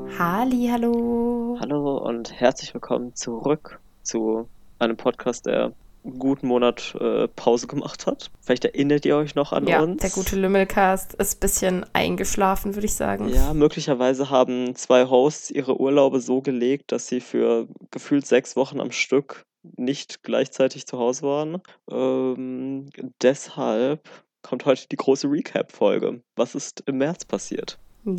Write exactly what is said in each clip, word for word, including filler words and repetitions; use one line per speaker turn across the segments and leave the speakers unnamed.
Hallihallo.
Hallo und herzlich willkommen zurück zu einem Podcast, der einen guten Monat äh, Pause gemacht hat. Vielleicht erinnert ihr euch noch an
Ja, der gute
uns.
Lümmelcast ist ein bisschen eingeschlafen, würde ich sagen.
Ja, möglicherweise haben zwei Hosts ihre Urlaube so gelegt, dass sie für gefühlt sechs Wochen am Stück nicht gleichzeitig zu Hause waren. Ähm, deshalb kommt heute die große Recap-Folge. Was ist im März passiert?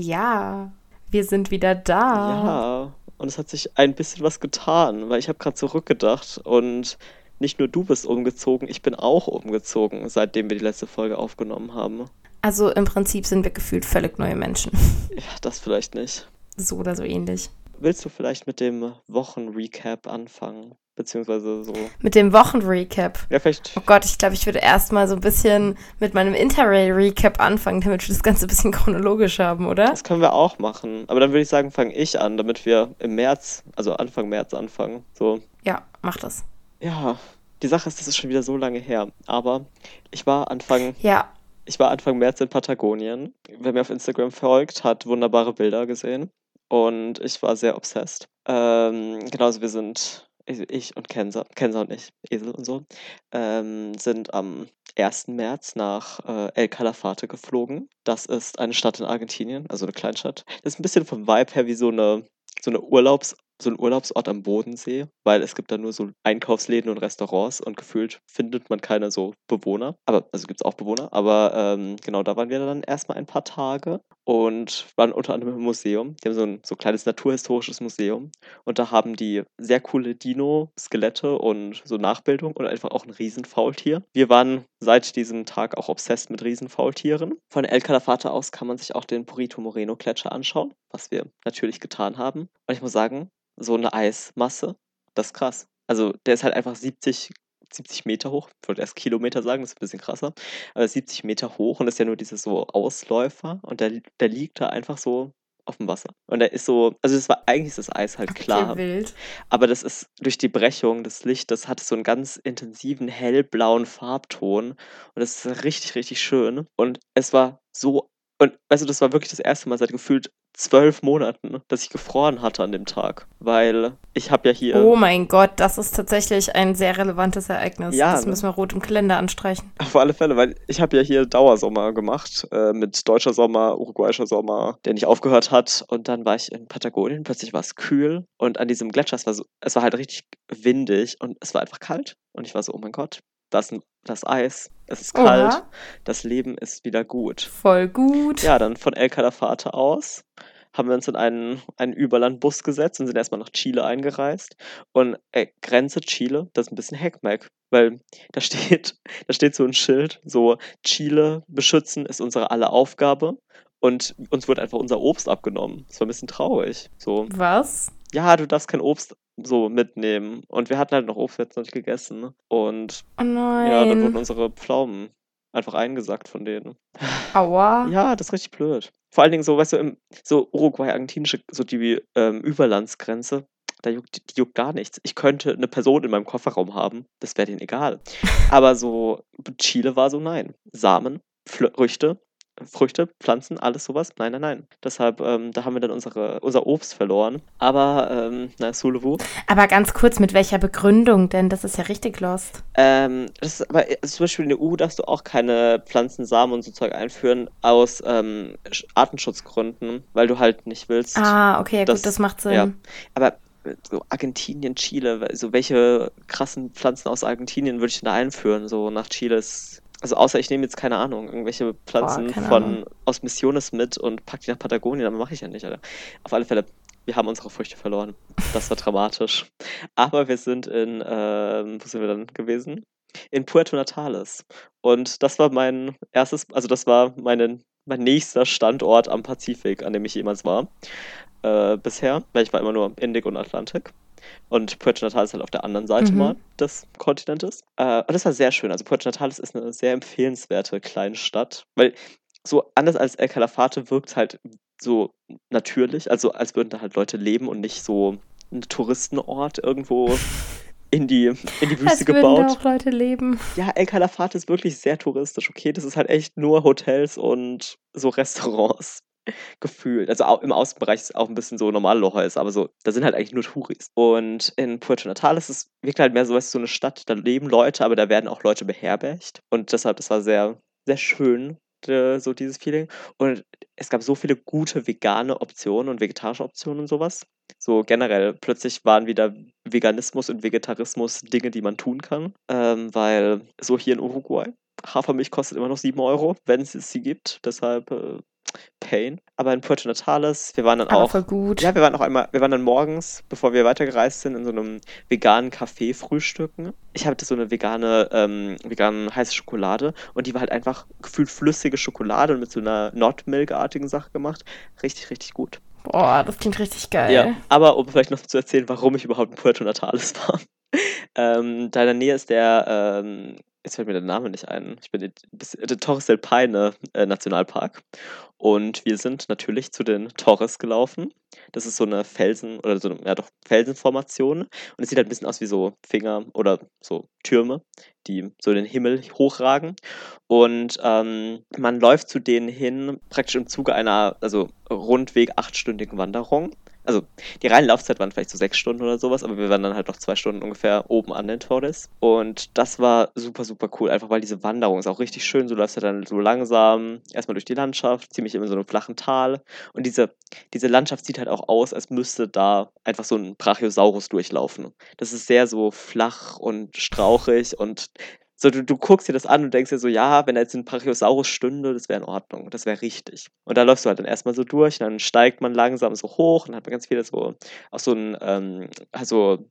Ja, wir sind wieder da.
Ja, und es hat sich ein bisschen was getan, weil ich habe gerade zurückgedacht und nicht nur du bist umgezogen, ich bin auch umgezogen, seitdem wir die letzte Folge aufgenommen haben.
Also im Prinzip sind wir gefühlt völlig neue Menschen.
Ja, das vielleicht nicht.
So oder so ähnlich.
Willst du vielleicht mit dem Wochenrecap anfangen? Beziehungsweise so.
Mit dem Wochenrecap.
Ja, vielleicht.
Oh Gott, ich glaube, ich würde erstmal so ein bisschen mit meinem Interrail-Recap anfangen, damit wir das Ganze ein bisschen chronologisch haben, oder?
Das können wir auch machen. Aber dann würde ich sagen, fange ich an, damit wir im März, also Anfang März anfangen. So.
Ja, mach das.
Ja, die Sache ist, das ist schon wieder so lange her. Aber ich war Anfang
Ja,
Ich war Anfang März in Patagonien. Wer mir auf Instagram folgt, hat wunderbare Bilder gesehen. Und ich war sehr obsessed. Ähm, genauso, wir sind, ich, ich und Kenza, Kenza und ich, Esel und so, ähm, sind am ersten März nach äh, El Calafate geflogen. Das ist eine Stadt in Argentinien, also eine Kleinstadt. Das ist ein bisschen vom Vibe her wie so eine, so eine Urlaubs, so ein Urlaubsort am Bodensee, weil es gibt da nur so Einkaufsläden und Restaurants und gefühlt findet man keine so Bewohner. Aber, also gibt es auch Bewohner, aber ähm, genau, da waren wir dann erstmal ein paar Tage und waren unter anderem im Museum. Die haben so ein so kleines naturhistorisches Museum und da haben die sehr coole Dino-Skelette und so Nachbildung und einfach auch ein Riesenfaultier. Wir waren seit diesem Tag auch obsessed mit Riesenfaultieren. Von El Calafate aus kann man sich auch den Perito Moreno Gletscher anschauen, was wir natürlich getan haben. Und ich muss sagen, so eine Eismasse, das ist krass. Also der ist halt einfach siebzig, siebzig Meter hoch. Ich wollte erst Kilometer sagen, das ist ein bisschen krasser. Aber siebzig Meter hoch und das ist ja nur diese so Ausläufer und der, der liegt da einfach so auf dem Wasser. Und der ist so, also das war eigentlich ist das Eis halt
okay,
klar,
wild.
aber das ist durch die Brechung des Lichtes hat es so einen ganz intensiven hellblauen Farbton und das ist richtig, richtig schön. Und es war so, und weißt du, das war wirklich das erste Mal seit gefühlt zwölf Monaten, dass ich gefroren hatte an dem Tag, weil ich habe ja hier,
Oh mein Gott, das ist tatsächlich ein sehr relevantes Ereignis.
ja,
Das
ne?
müssen wir rot im Kalender anstreichen.
Auf alle Fälle, weil ich habe ja hier Dauersommer gemacht, äh, mit deutscher Sommer, uruguayischer Sommer, der nicht aufgehört hat. Und dann war ich in Patagonien, plötzlich war es kühl und an diesem Gletscher, es war so, es war halt richtig windig und es war einfach kalt. Und ich war so, oh mein Gott, das ist das Eis, es ist kalt,
Oha,
das Leben ist wieder gut.
voll gut.
Ja, dann von El Calafate aus haben wir uns in einen, einen Überlandbus gesetzt und sind erstmal nach Chile eingereist. Und ey, Grenze Chile, das ist ein bisschen Heckmeck, weil da steht, da steht so ein Schild, so Chile beschützen ist unsere aller Aufgabe. Und uns wird einfach unser Obst abgenommen. Das war ein bisschen traurig. So,
Was?
ja, du darfst kein Obst so mitnehmen. Und wir hatten halt noch Obst, wir hatten es noch nicht gegessen. Ne? Und
Oh
ja, dann wurden
nein.
unsere Pflaumen einfach eingesackt von denen.
Aua.
Ja, das ist richtig blöd. Vor allen Dingen so, weißt du, im, so Uruguay, argentinische, so die ähm, Überlandsgrenze, da juckt, die juckt gar nichts. Ich könnte eine Person in meinem Kofferraum haben, das wäre denen egal. Aber so Chile war so nein. Samen, Flö Früchte, Früchte, Pflanzen, alles sowas. Nein, nein, nein. Deshalb, ähm, da haben wir dann unsere, unser Obst verloren. Aber, ähm, na, Sulevu.
Aber ganz kurz, mit welcher Begründung denn? Das ist ja richtig lost.
Ähm, das ist aber also zum Beispiel in der E U darfst du auch keine Pflanzen, Samen und so Zeug einführen aus ähm, Sch- Artenschutzgründen, weil du halt nicht willst,
Ah, okay, ja gut, das
dass,
macht
ja,
Sinn.
aber äh, so Argentinien, Chile, so welche krassen Pflanzen aus Argentinien würde ich denn da einführen, so nach Chile ist, also außer ich nehme jetzt keine Ahnung, irgendwelche
Boah,
Pflanzen
keine Ahnung.
von aus Misiones mit und pack die nach Patagonien, aber mache ich ja nicht, Alter. Auf alle Fälle, wir haben unsere Früchte verloren. Das war dramatisch. Aber wir sind in, ähm, wo sind wir dann gewesen? In Puerto Natales. Und das war mein erstes, also das war meine, mein nächster Standort am Pazifik, an dem ich jemals war. Äh, bisher, weil ich war immer nur im Indik und Atlantik. Und Puerto Natales ist halt auf der anderen Seite mal
Mhm.
des Kontinentes. Äh, und das war sehr schön. Also Puerto Natales ist eine sehr empfehlenswerte kleine Stadt, weil so anders als El Calafate wirkt halt so natürlich, also als würden da halt Leute leben und nicht so ein Touristenort irgendwo in die, in die Wüste
Als würden da
gebaut.
auch Leute leben.
Ja, El Calafate ist wirklich sehr touristisch, okay? Das ist halt echt nur Hotels und so Restaurants. gefühlt. Also auch im Außenbereich ist auch ein bisschen so normale Häuser, aber so, da sind halt eigentlich nur Touris. Und in Puerto Natal ist es wirklich halt mehr so, weißt du, so eine Stadt, da leben Leute, aber da werden auch Leute beherbergt. Und deshalb, das war sehr, sehr schön, äh, so dieses Feeling. Und es gab so viele gute vegane Optionen und vegetarische Optionen und sowas. So generell, plötzlich waren wieder Veganismus und Vegetarismus Dinge, die man tun kann. Ähm, weil so hier in Uruguay, Hafermilch kostet immer noch sieben Euro, wenn es sie gibt. Deshalb äh, Pain. Aber in Puerto Natales, wir waren dann
Aber
auch,
voll gut.
ja, wir waren auch einmal, wir waren dann morgens, bevor wir weitergereist sind, in so einem veganen Café frühstücken. Ich hatte so eine vegane, ähm, vegane heiße Schokolade und die war halt einfach gefühlt flüssige Schokolade und mit so einer Not Milk-artigen Sache gemacht. Richtig, richtig gut.
Boah, das klingt richtig geil.
Ja, aber um vielleicht noch zu erzählen, warum ich überhaupt in Puerto Natales war. ähm, da in der Nähe ist der, ähm, jetzt fällt mir der Name nicht ein, ich bin der Torres del Paine äh, Nationalpark. Und wir sind natürlich zu den Torres gelaufen. Das ist so eine Felsen, oder so eine, ja doch, Felsenformation. Und es sieht halt ein bisschen aus wie so Finger oder so Türme, die so in den Himmel hochragen. Und ähm, man läuft zu denen hin, praktisch im Zuge einer, also rundweg achtstündigen Wanderung. Also die reine Laufzeit waren vielleicht so sechs Stunden oder sowas, aber wir waren dann halt noch zwei Stunden ungefähr oben an den Torres. Und das war super, super cool, einfach weil diese Wanderung ist auch richtig schön. Du läufst ja dann so langsam erstmal durch die Landschaft, ziemlich in so einem flachen Tal. Und diese, diese Landschaft sieht halt auch aus, als müsste da einfach so ein Brachiosaurus durchlaufen. Das ist sehr so flach und strauchig und so, du, du guckst dir das an und denkst dir so, ja, wenn da jetzt ein Brachiosaurus stünde, das wäre in Ordnung, das wäre richtig. Und da läufst du halt dann erstmal so durch, dann steigt man langsam so hoch und hat man ganz viele so, auch so ein, ähm, also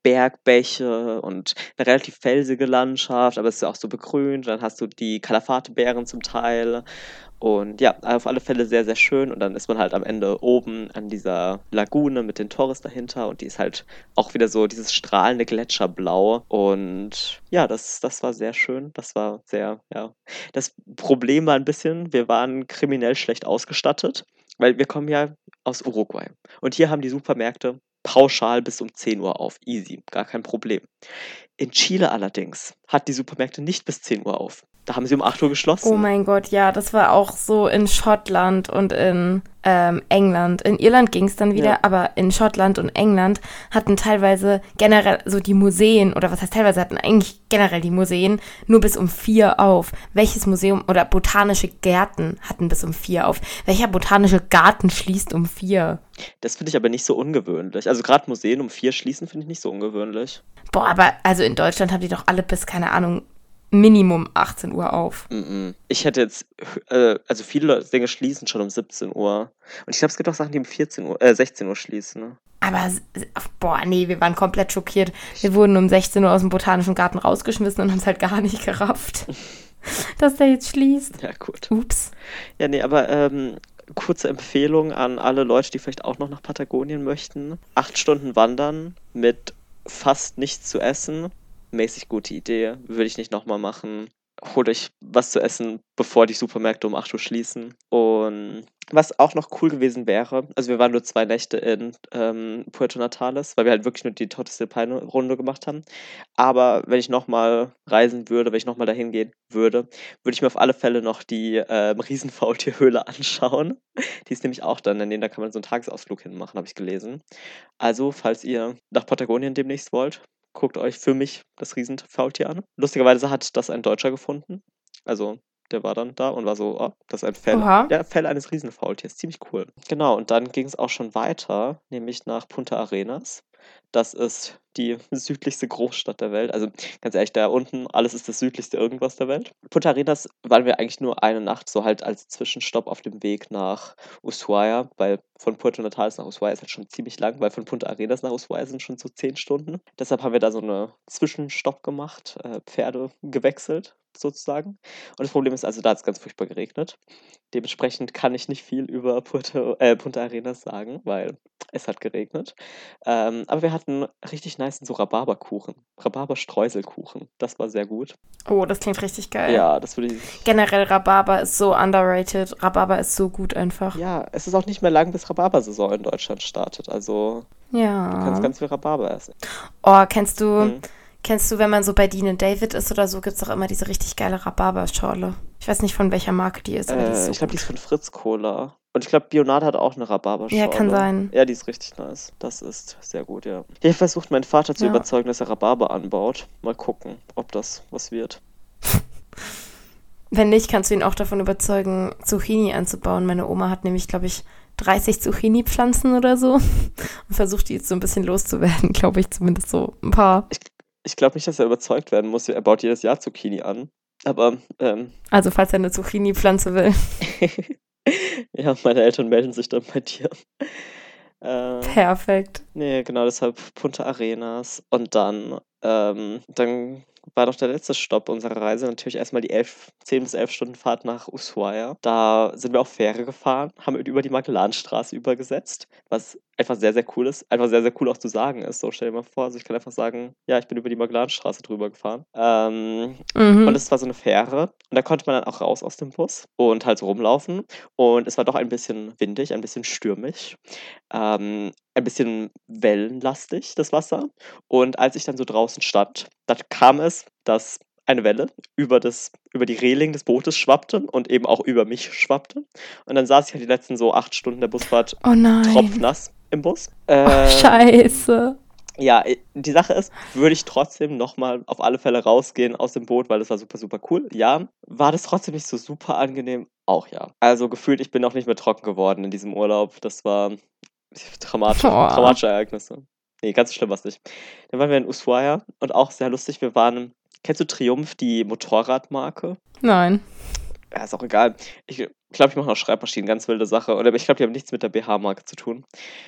Bergbäche und eine relativ felsige Landschaft, aber es ist auch so begrünt. Dann hast du die Kalafate-Bären zum Teil. Und ja, auf alle Fälle sehr, sehr schön. Und dann ist man halt am Ende oben an dieser Lagune mit den Torres dahinter. Und die ist halt auch wieder so dieses strahlende Gletscherblau. Und ja, das, das war sehr schön. Das war sehr, ja. Das Problem war ein bisschen, wir waren kriminell schlecht ausgestattet, weil wir kommen ja aus Uruguay. Und hier haben die Supermärkte pauschal bis um zehn Uhr auf. Easy, gar kein Problem. In Chile allerdings hat die Supermärkte nicht bis zehn Uhr auf. Da haben sie um acht Uhr geschlossen.
Oh mein Gott, ja, das war auch so in Schottland und in ähm, England. In Irland ging es dann wieder,
Ja.
aber in Schottland und England hatten teilweise generell so die Museen, oder was heißt teilweise, hatten eigentlich generell die Museen nur bis um vier auf. Welches Museum oder botanische Gärten hatten bis um vier auf? Welcher botanische Garten schließt um vier?
Das finde ich aber nicht so ungewöhnlich. Also gerade Museen um vier schließen finde ich nicht so ungewöhnlich.
Boah, aber also in Deutschland haben die doch alle bis, keine Ahnung, Minimum achtzehn Uhr auf.
Mm-mm. Ich hätte jetzt, äh, also viele Dinge schließen schon um siebzehn Uhr. Und ich glaube, es gibt auch Sachen, die um vierzehn Uhr, äh, sechzehn Uhr schließen. Ne?
Aber, s- boah, nee, wir waren komplett schockiert. Wir wurden um sechzehn Uhr aus dem Botanischen Garten rausgeschmissen und haben es halt gar nicht gerafft, dass der jetzt schließt.
Ja, gut.
Ups.
Ja, nee, aber ähm, kurze Empfehlung an alle Leute, die vielleicht auch noch nach Patagonien möchten. Acht Stunden wandern mit fast nichts zu essen. Mäßig gute Idee. Würde ich nicht nochmal machen. Holt euch was zu essen, bevor die Supermärkte um acht Uhr schließen. Und was auch noch cool gewesen wäre, also wir waren nur zwei Nächte in ähm, Puerto Natales, weil wir halt wirklich nur die Torres del Paine Runde gemacht haben. Aber wenn ich nochmal reisen würde, wenn ich nochmal dahin gehen würde, würde ich mir auf alle Fälle noch die ähm, Riesenfaultierhöhle anschauen. Die ist nämlich auch da in der Nähe, da kann man so einen Tagesausflug hinmachen, habe ich gelesen. Also, falls ihr nach Patagonien demnächst wollt, guckt euch für mich das Riesenfaultier an. Lustigerweise hat das ein Deutscher gefunden. Also, der war dann da und war so, oh, das ist ein Fell.
Oha.
Ja, Fell eines Riesenfaultiers. Ziemlich cool. Genau, und dann ging es auch schon weiter, nämlich nach Punta Arenas. Das ist die südlichste Großstadt der Welt. Also ganz ehrlich, da unten, alles ist das südlichste irgendwas der Welt. Punta Arenas waren wir eigentlich nur eine Nacht, so halt als Zwischenstopp auf dem Weg nach Ushuaia, weil von Puerto Natales nach Ushuaia ist halt schon ziemlich lang, weil von Punta Arenas nach Ushuaia sind schon so zehn Stunden. Deshalb haben wir da so eine Zwischenstopp gemacht, äh, Pferde gewechselt sozusagen. Und das Problem ist also, da hat es ganz furchtbar geregnet. Dementsprechend kann ich nicht viel über Puerto, äh, Punta Arenas sagen, weil es hat geregnet. Ähm, aber wir hatten richtig nice so Rhabarberkuchen. Rhabarber-Streuselkuchen. Das war sehr gut.
Oh, das klingt richtig geil.
Ja, das würde ich.
Generell Rhabarber ist so underrated. Rhabarber ist so gut einfach.
Ja, es ist auch nicht mehr lang, bis Rhabarbersaison in Deutschland startet. Also, du kannst
Ja.
ganz viel Rhabarber essen.
Oh, kennst du,
Hm.
kennst du, wenn man so bei Dean and David ist oder so, gibt es doch immer diese richtig geile Rhabarberschorle. Ich weiß nicht, von welcher Marke die ist, aber die ist
Äh,
so
ich glaube, die
gut.
ist von Fritz Cola. Und ich glaube, Bionade hat auch eine
Ja,
Rhabarberschorle.
kann sein.
Ja, die ist richtig nice. Das ist sehr gut, ja. Ich habe versucht, meinen Vater zu
Ja.
überzeugen, dass er Rhabarber anbaut. Mal gucken, ob das was wird.
Wenn nicht, kannst du ihn auch davon überzeugen, Zucchini anzubauen. Meine Oma hat nämlich, glaube ich, dreißig Zucchini-Pflanzen oder so und versucht die jetzt so ein bisschen loszuwerden, glaube ich, zumindest so ein paar.
Ich, ich glaube nicht, dass er überzeugt werden muss. Er baut jedes Jahr Zucchini an. Aber, ähm,
Also falls er eine Zucchini-Pflanze will.
ja, meine Eltern melden sich dann bei dir. Äh,
Perfekt.
nee, genau, deshalb Punta Arenas. Und dann, ähm, dann war doch der letzte Stopp unserer Reise natürlich erstmal die elf, zehn bis elf Stunden Fahrt nach Ushuaia. Da sind wir auf Fähre gefahren, haben über die Magellanstraße übergesetzt, was einfach sehr, sehr cool ist. Einfach sehr, sehr cool auch zu sagen ist. So, stell dir mal vor, also ich kann einfach sagen, ja, ich bin über die Magellanstraße drüber gefahren. Ähm,
Mhm.
Und es war so eine Fähre. Und da konnte man dann auch raus aus dem Bus und halt so rumlaufen. Und es war doch ein bisschen windig, ein bisschen stürmisch. Ähm, ein bisschen wellenlastig, das Wasser. Und als ich dann so draußen stand, da kam es, dass eine Welle über, das, über die Reling des Bootes schwappte und eben auch über mich schwappte. Und dann saß ich halt die letzten so acht Stunden der Busfahrt
Oh nein.
tropfnass im Bus.
Oh,
Ähm,
scheiße.
ja, i- die Sache ist, würde ich trotzdem nochmal auf alle Fälle rausgehen aus dem Boot, weil das war super, super cool. Ja, war das trotzdem nicht so super angenehm? Auch ja. Also gefühlt, ich bin auch nicht mehr trocken geworden in diesem Urlaub. Das war dramatische,
Oh.
dramatische Ereignisse. Nee, ganz so schlimm war es nicht. Dann waren wir in Ushuaia und auch sehr lustig. Wir waren, kennst du Triumph, die Motorradmarke?
Nein.
Ja, ist auch egal. Ich glaube, ich mache noch Schreibmaschinen, ganz wilde Sache. Oder ich glaube, die haben nichts mit der B H-Marke zu tun.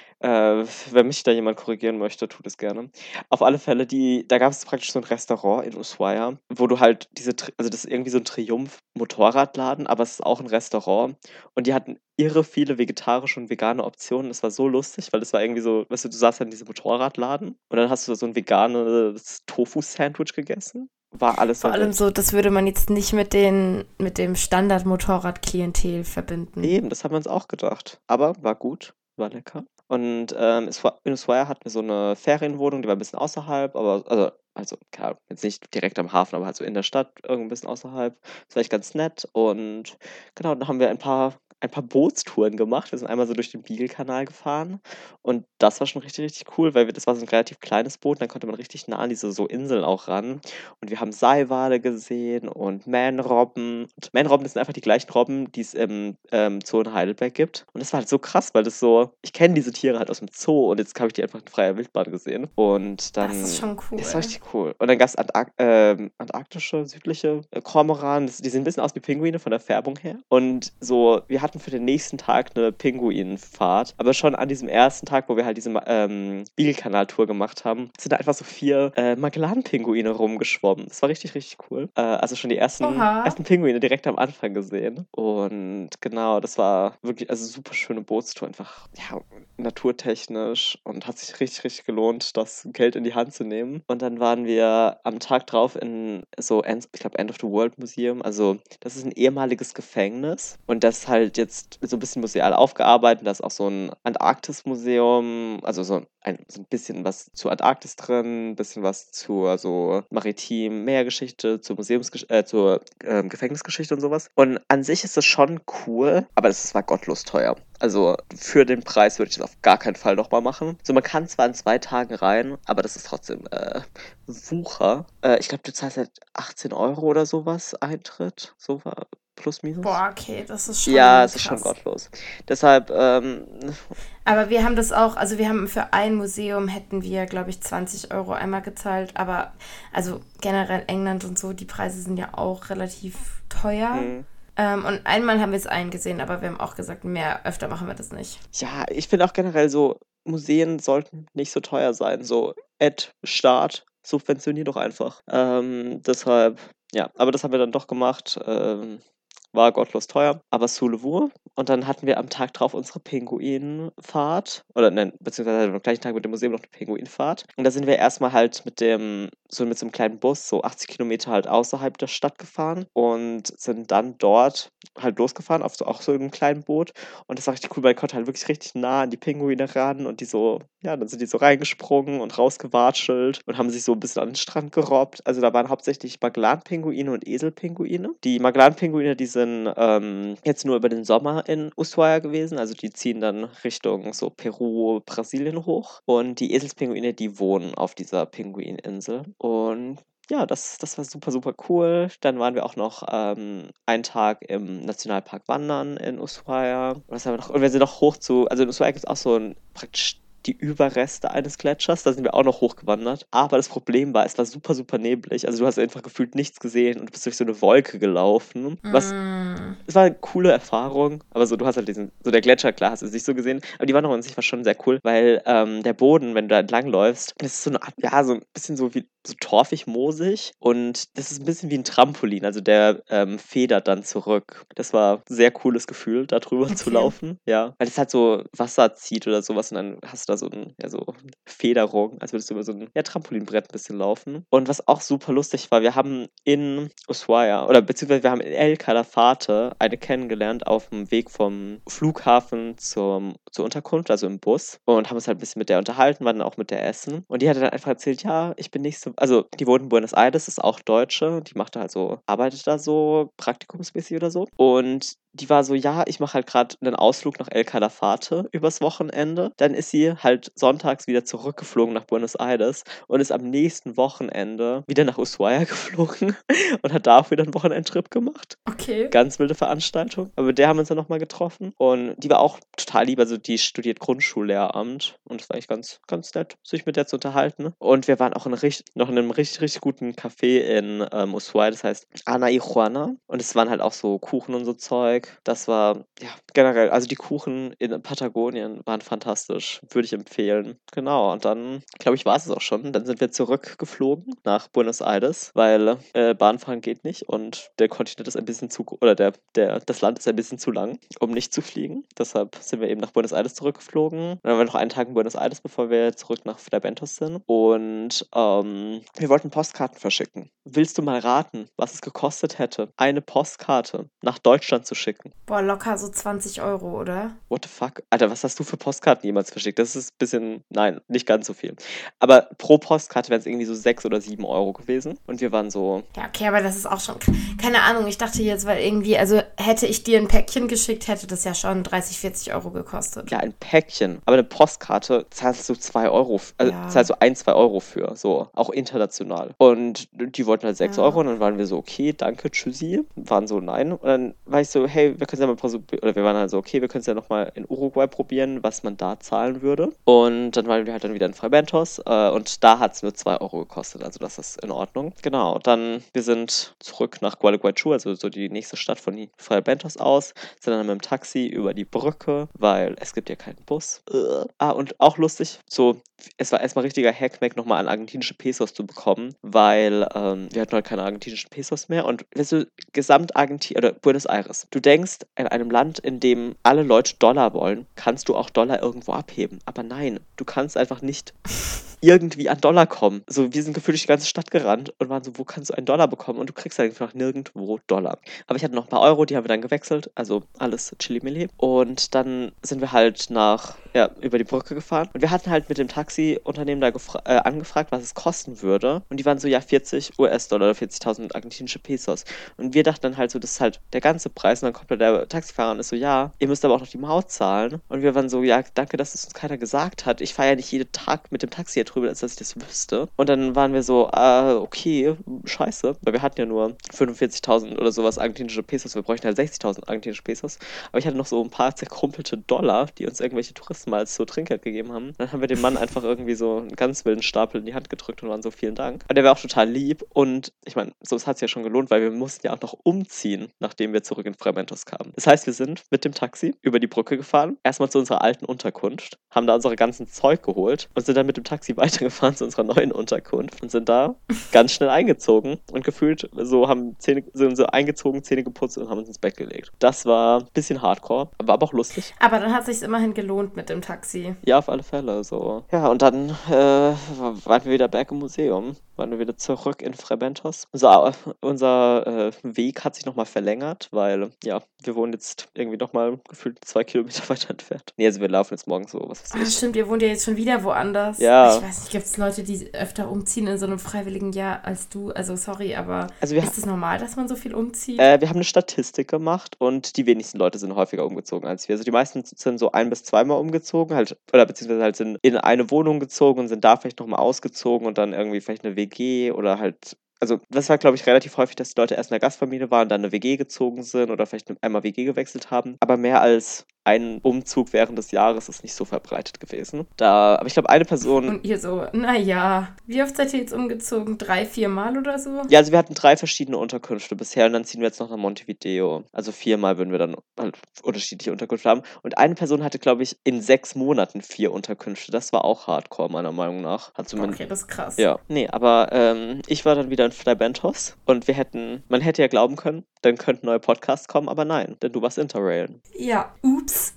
Äh, wenn mich da jemand korrigieren möchte, tut es gerne. Auf alle Fälle, die, da gab es praktisch so ein Restaurant in Ushuaia, wo du halt diese, Tri- also das ist irgendwie so ein Triumph-Motorradladen, aber es ist auch ein Restaurant. Und die hatten irre viele vegetarische und vegane Optionen. Es war so lustig, weil es war irgendwie so, weißt du, du saßt in diesem Motorradladen und dann hast du so ein veganes Tofu-Sandwich gegessen. War alles
Vor allem
erwähnt.
so, das würde man jetzt nicht mit, den, mit dem Standard-Motorrad-Klientel verbinden.
Eben, das haben wir uns auch gedacht. Aber war gut, war lecker. Und ähm, es war, in Ushuaia hatten wir so eine Ferienwohnung, die war ein bisschen außerhalb, aber also, also klar, jetzt nicht direkt am Hafen, aber halt so in der Stadt, irgendwo ein bisschen außerhalb. Das war echt ganz nett. Und genau, dann haben wir ein paar, ein paar Bootstouren gemacht. Wir sind einmal so durch den Beagle-Kanal gefahren. Und das war schon richtig, richtig cool, weil wir, das war so ein relativ kleines Boot. Und dann konnte man richtig nah an diese so Inseln auch ran. Und wir haben Seiwale gesehen und Mähnrobben. Und Mähnrobben, das sind einfach die gleichen Robben, die es im ähm, Zoo in Heidelberg gibt. Und das war halt so krass, weil das so, ich kenne diese Tiere halt aus dem Zoo und jetzt habe ich die einfach in freier Wildbahn gesehen. Und dann,
Das ist schon cool.
das war richtig cool. Und dann gab es Antark ähm, antarktische, südliche äh, Kormoran. Das, die sehen ein bisschen aus wie Pinguine von der Färbung her. Und so, wir hatten für den nächsten Tag eine Pinguinfahrt. Aber schon an diesem ersten Tag, wo wir halt diese ähm, Beagle-Kanal-Tour gemacht haben, sind da einfach so vier äh, Magellan-Pinguine rumgeschwommen. Das war richtig, richtig cool. Äh, also schon die ersten,
Oha.
ersten Pinguine direkt am Anfang gesehen. Und genau, das war wirklich, also super schöne Bootstour. Einfach, ja, naturtechnisch und hat sich richtig, richtig gelohnt, das Geld in die Hand zu nehmen. Und dann waren wir am Tag drauf in so, End, ich glaube, End of the World Museum. Also, das ist ein ehemaliges Gefängnis und das halt jetzt so ein bisschen museal aufgearbeitet. Da ist auch so ein Antarktis-Museum, also so ein, so ein bisschen was zur Antarktis drin, ein bisschen was zur so maritim Meergeschichte, zur Museumsgesch äh, zur ähm, Gefängnisgeschichte und sowas. Und an sich ist das schon cool, aber das war gottlos teuer. Also für den Preis würde ich das auf gar keinen Fall nochmal machen. So, man kann zwar in zwei Tagen rein, aber das ist trotzdem äh, Wucher. Äh, ich glaube, du zahlst halt achtzehn Euro oder sowas Eintritt. So war plus minus.
Boah, okay, das ist schon
Ja, es
krass.
ist schon gottlos. Deshalb, ähm,
Aber wir haben das auch, also wir haben für ein Museum hätten wir, glaube ich, zwanzig Euro einmal gezahlt. Aber also generell England und so, die Preise sind ja auch relativ teuer.
mh.
Ähm, und einmal haben wir es eingesehen, aber wir haben auch gesagt, mehr, öfter machen wir das nicht.
Ja, ich finde auch generell so, Museen sollten nicht so teuer sein. So, Ed, Staat, subventionier doch einfach. Ähm, deshalb, ja, aber das haben wir dann doch gemacht. Ähm, war gottlos teuer, aber Sulewur. Und dann hatten wir am Tag drauf unsere Pinguinfahrt. Oder nein, beziehungsweise am gleichen Tag mit dem Museum noch eine Pinguinfahrt. Und da sind wir erstmal halt mit dem, so mit so einem kleinen Bus, so achtzig Kilometer halt außerhalb der Stadt gefahren und sind dann dort halt losgefahren, auf so, auch so einem kleinen Boot. Und das war richtig cool, weil ich konnte halt wirklich richtig nah an die Pinguine ran und die so, ja, dann sind die so reingesprungen und rausgewatschelt und haben sich so ein bisschen an den Strand gerobbt. Also da waren hauptsächlich Magellan-Pinguine und Eselpinguine. Die Magellan-Pinguine, die sind ähm, jetzt nur über den Sommer in Ushuaia gewesen. Also die ziehen dann Richtung so Peru, Brasilien hoch. Und die Eselspinguine, die wohnen auf dieser Pinguininsel. Und ja, das, das war super, super cool. Dann waren wir auch noch ähm, einen Tag im Nationalpark wandern in Ushuaia. Und, was haben wir noch? Und wir sind noch hoch zu, also in Ushuaia gibt es auch so ein praktisch die Überreste eines Gletschers, da sind wir auch noch hochgewandert. Aber das Problem war, es war super, super neblig. Also du hast einfach gefühlt nichts gesehen und du bist durch so eine Wolke gelaufen. Was,
Mm.
es war eine coole Erfahrung, aber so, du hast halt diesen, so der Gletscher, klar, hast du es nicht so gesehen, aber die Wanderung an sich war schon sehr cool, weil ähm, der Boden, wenn du da entlang läufst, das ist so eine Art, ja, so ein bisschen so wie so torfig, moosig und das ist ein bisschen wie ein Trampolin, also der ähm, federt dann zurück. Das war ein sehr cooles Gefühl, da drüber
Okay.
zu laufen, ja, weil es halt so Wasser zieht oder sowas und dann hast du da so, ein, ja, so Federung, als würdest du über so ein ja, Trampolinbrett ein bisschen laufen. Und was auch super lustig war, wir haben in Ushuaia, oder beziehungsweise wir haben in El Calafate eine kennengelernt auf dem Weg vom Flughafen zum, zur Unterkunft, also im Bus und haben uns halt ein bisschen mit der unterhalten, waren dann auch mit der essen und die hatte dann einfach erzählt, ja, ich bin nächste, also die wohnt in Buenos Aires, ist auch Deutsche, die macht da halt so, arbeitet da so praktikumsmäßig oder so und die war so, ja, ich mache halt gerade einen Ausflug nach El Calafate übers Wochenende. Dann ist sie halt sonntags wieder zurückgeflogen nach Buenos Aires und ist am nächsten Wochenende wieder nach Ushuaia geflogen und hat da auch wieder einen Wochenendtrip gemacht.
Okay.
Ganz wilde Veranstaltung. Aber mit der haben wir uns dann nochmal getroffen. Und die war auch total lieb. Also die studiert Grundschullehramt. Und das war eigentlich ganz, ganz nett, sich mit der zu unterhalten. Und wir waren auch in richtig, noch in einem richtig, richtig guten Café in ähm, Ushuaia. Das heißt Ana y Juana. Und es waren halt auch so Kuchen und so Zeug. Das war, ja, generell, also die Kuchen in Patagonien waren fantastisch. Würde ich empfehlen. Genau, und dann, glaube ich, war es auch schon. Dann sind wir zurückgeflogen nach Buenos Aires, weil äh, Bahnfahren geht nicht und der Kontinent ist ein bisschen zu, oder der, der, das Land ist ein bisschen zu lang, um nicht zu fliegen. Deshalb sind wir eben nach Buenos Aires zurückgeflogen. Dann waren wir noch einen Tag in Buenos Aires, bevor wir zurück nach Fuerteventura sind. Und ähm, wir wollten Postkarten verschicken. Willst du mal raten, was es gekostet hätte, eine Postkarte nach Deutschland zu schicken?
Boah, locker so zwanzig Euro, oder?
What the fuck? Alter, was hast du für Postkarten jemals verschickt? Das ist ein bisschen, nein, nicht ganz so viel. Aber pro Postkarte wären es irgendwie so sechs oder sieben Euro gewesen. Und wir waren so,
Ja, okay, aber das ist auch schon, keine Ahnung, ich dachte jetzt, weil irgendwie, also hätte ich dir ein Päckchen geschickt, hätte das ja schon dreißig, vierzig Euro gekostet.
ja, ein Päckchen. Aber eine Postkarte zahlst du zwei Euro, f- also
Ja.
zahlst du ein, zwei Euro für, so, auch international. Und die wollten halt sechs
Ja.
Euro und dann waren wir so, okay, danke, tschüssi. Waren so, nein. Und dann war ich so, hey, wir können es ja mal probieren, oder wir waren halt so, okay, wir können es ja nochmal in Uruguay probieren, was man da zahlen würde. Und dann waren wir halt dann wieder in Freibentos äh, und da hat es nur zwei Euro gekostet, also das ist in Ordnung. Genau, dann, wir sind zurück nach Gualeguaychú, also so die nächste Stadt von Freibentos aus, sind dann mit dem Taxi über die Brücke, weil es gibt ja keinen Bus. Äh. Ah, und auch lustig, so, es war erstmal richtiger Hackmack, nochmal an argentinische Pesos zu bekommen, weil ähm, wir hatten halt keine argentinischen Pesos mehr und weißt du, Gesamt Argentinien oder Buenos Aires, du denkst, in einem Land, in dem alle Leute Dollar wollen, kannst du auch Dollar irgendwo abheben. Aber nein, du kannst einfach nicht irgendwie an Dollar kommen. So, wir sind gefühlt durch die ganze Stadt gerannt und waren so, wo kannst du einen Dollar bekommen? Und du kriegst halt einfach nirgendwo Dollar. Aber ich hatte noch ein paar Euro, die haben wir dann gewechselt. Also alles chili-milli. Und dann sind wir halt nach, ja, über die Brücke gefahren. Und wir hatten halt mit dem Taxiunternehmen da gefra- äh, angefragt, was es kosten würde. Und die waren so, ja, vierzig US-Dollar oder vierzigtausend argentinische Pesos. Und wir dachten dann halt so, das ist halt der ganze Preis. Und dann kommt da der Taxifahrer und ist so, ja, ihr müsst aber auch noch die Maut zahlen. Und wir waren so, ja, danke, dass es uns keiner gesagt hat. Ich fahre ja nicht jeden Tag mit dem Taxi hier drüber, als dass ich das wüsste. Und dann waren wir so, äh, okay, scheiße. Weil wir hatten ja nur fünfundvierzigtausend oder sowas argentinische Pesos. Wir bräuchten halt sechzigtausend argentinische Pesos. Aber ich hatte noch so ein paar zerkrumpelte Dollar, die uns irgendwelche Touristen mal als so Trinkgeld gegeben haben. Dann haben wir dem Mann einfach irgendwie so einen ganz wilden Stapel in die Hand gedrückt und waren so, vielen Dank. Aber der war auch total lieb. Und ich meine, so es hat sich ja schon gelohnt, weil wir mussten ja auch noch umziehen, nachdem wir zurück in Freibentos kamen. Das heißt, wir sind mit dem Taxi über die Brücke gefahren, erstmal zu unserer alten Unterkunft, haben da unsere ganzen Zeug geholt und sind dann mit dem Taxi weitergefahren zu unserer neuen Unterkunft und sind da ganz schnell eingezogen und gefühlt so haben Zähne, sind so eingezogen, Zähne geputzt und haben uns ins Bett gelegt. Das war ein bisschen hardcore, aber, aber auch lustig.
Aber dann hat es sich immerhin gelohnt mit dem Taxi.
Ja, auf alle Fälle so. Ja, und dann äh, waren wir wieder back im Museum. waren wir wieder zurück in Frebentos. Unser, unser äh, Weg hat sich nochmal verlängert, weil, ja, wir wohnen jetzt irgendwie nochmal gefühlt zwei Kilometer weiter entfernt. Nee, also wir laufen jetzt morgen so, was weiß
Ah,
ich.
stimmt, ihr wohnt ja jetzt schon wieder woanders.
Ja.
Ich weiß nicht, gibt es Leute, die öfter umziehen in so einem freiwilligen Jahr als du? Also sorry, aber
Also wir,
ist es normal, dass man so viel umzieht?
äh, wir haben eine Statistik gemacht und die wenigsten Leute sind häufiger umgezogen als wir. Also die meisten sind so ein- bis zweimal umgezogen, halt, oder beziehungsweise halt sind in eine Wohnung gezogen und sind da vielleicht nochmal ausgezogen und dann irgendwie vielleicht eine W G oder halt. Also, das war, glaube ich, relativ häufig, dass die Leute erst in der Gastfamilie waren, dann eine W G gezogen sind oder vielleicht einmal W G gewechselt haben. Aber mehr als ein Umzug während des Jahres ist nicht so verbreitet gewesen. Da, aber ich glaube, eine Person.
Und ihr so, naja, wie oft seid ihr jetzt umgezogen? Drei, vier Mal oder so?
Ja, also wir hatten drei verschiedene Unterkünfte bisher und dann ziehen wir jetzt noch nach Montevideo. Also viermal würden wir dann halt unterschiedliche Unterkünfte haben. Und eine Person hatte, glaube ich, in sechs Monaten vier Unterkünfte. Das war auch hardcore, meiner Meinung nach. Hat zumindest.
Okay, das ist krass.
Ja, nee, aber ähm, ich war dann wieder in Frebentos und wir hätten, man hätte ja glauben können, dann könnten neue Podcasts kommen, aber nein, denn du warst Interrailen.
Ja, ups.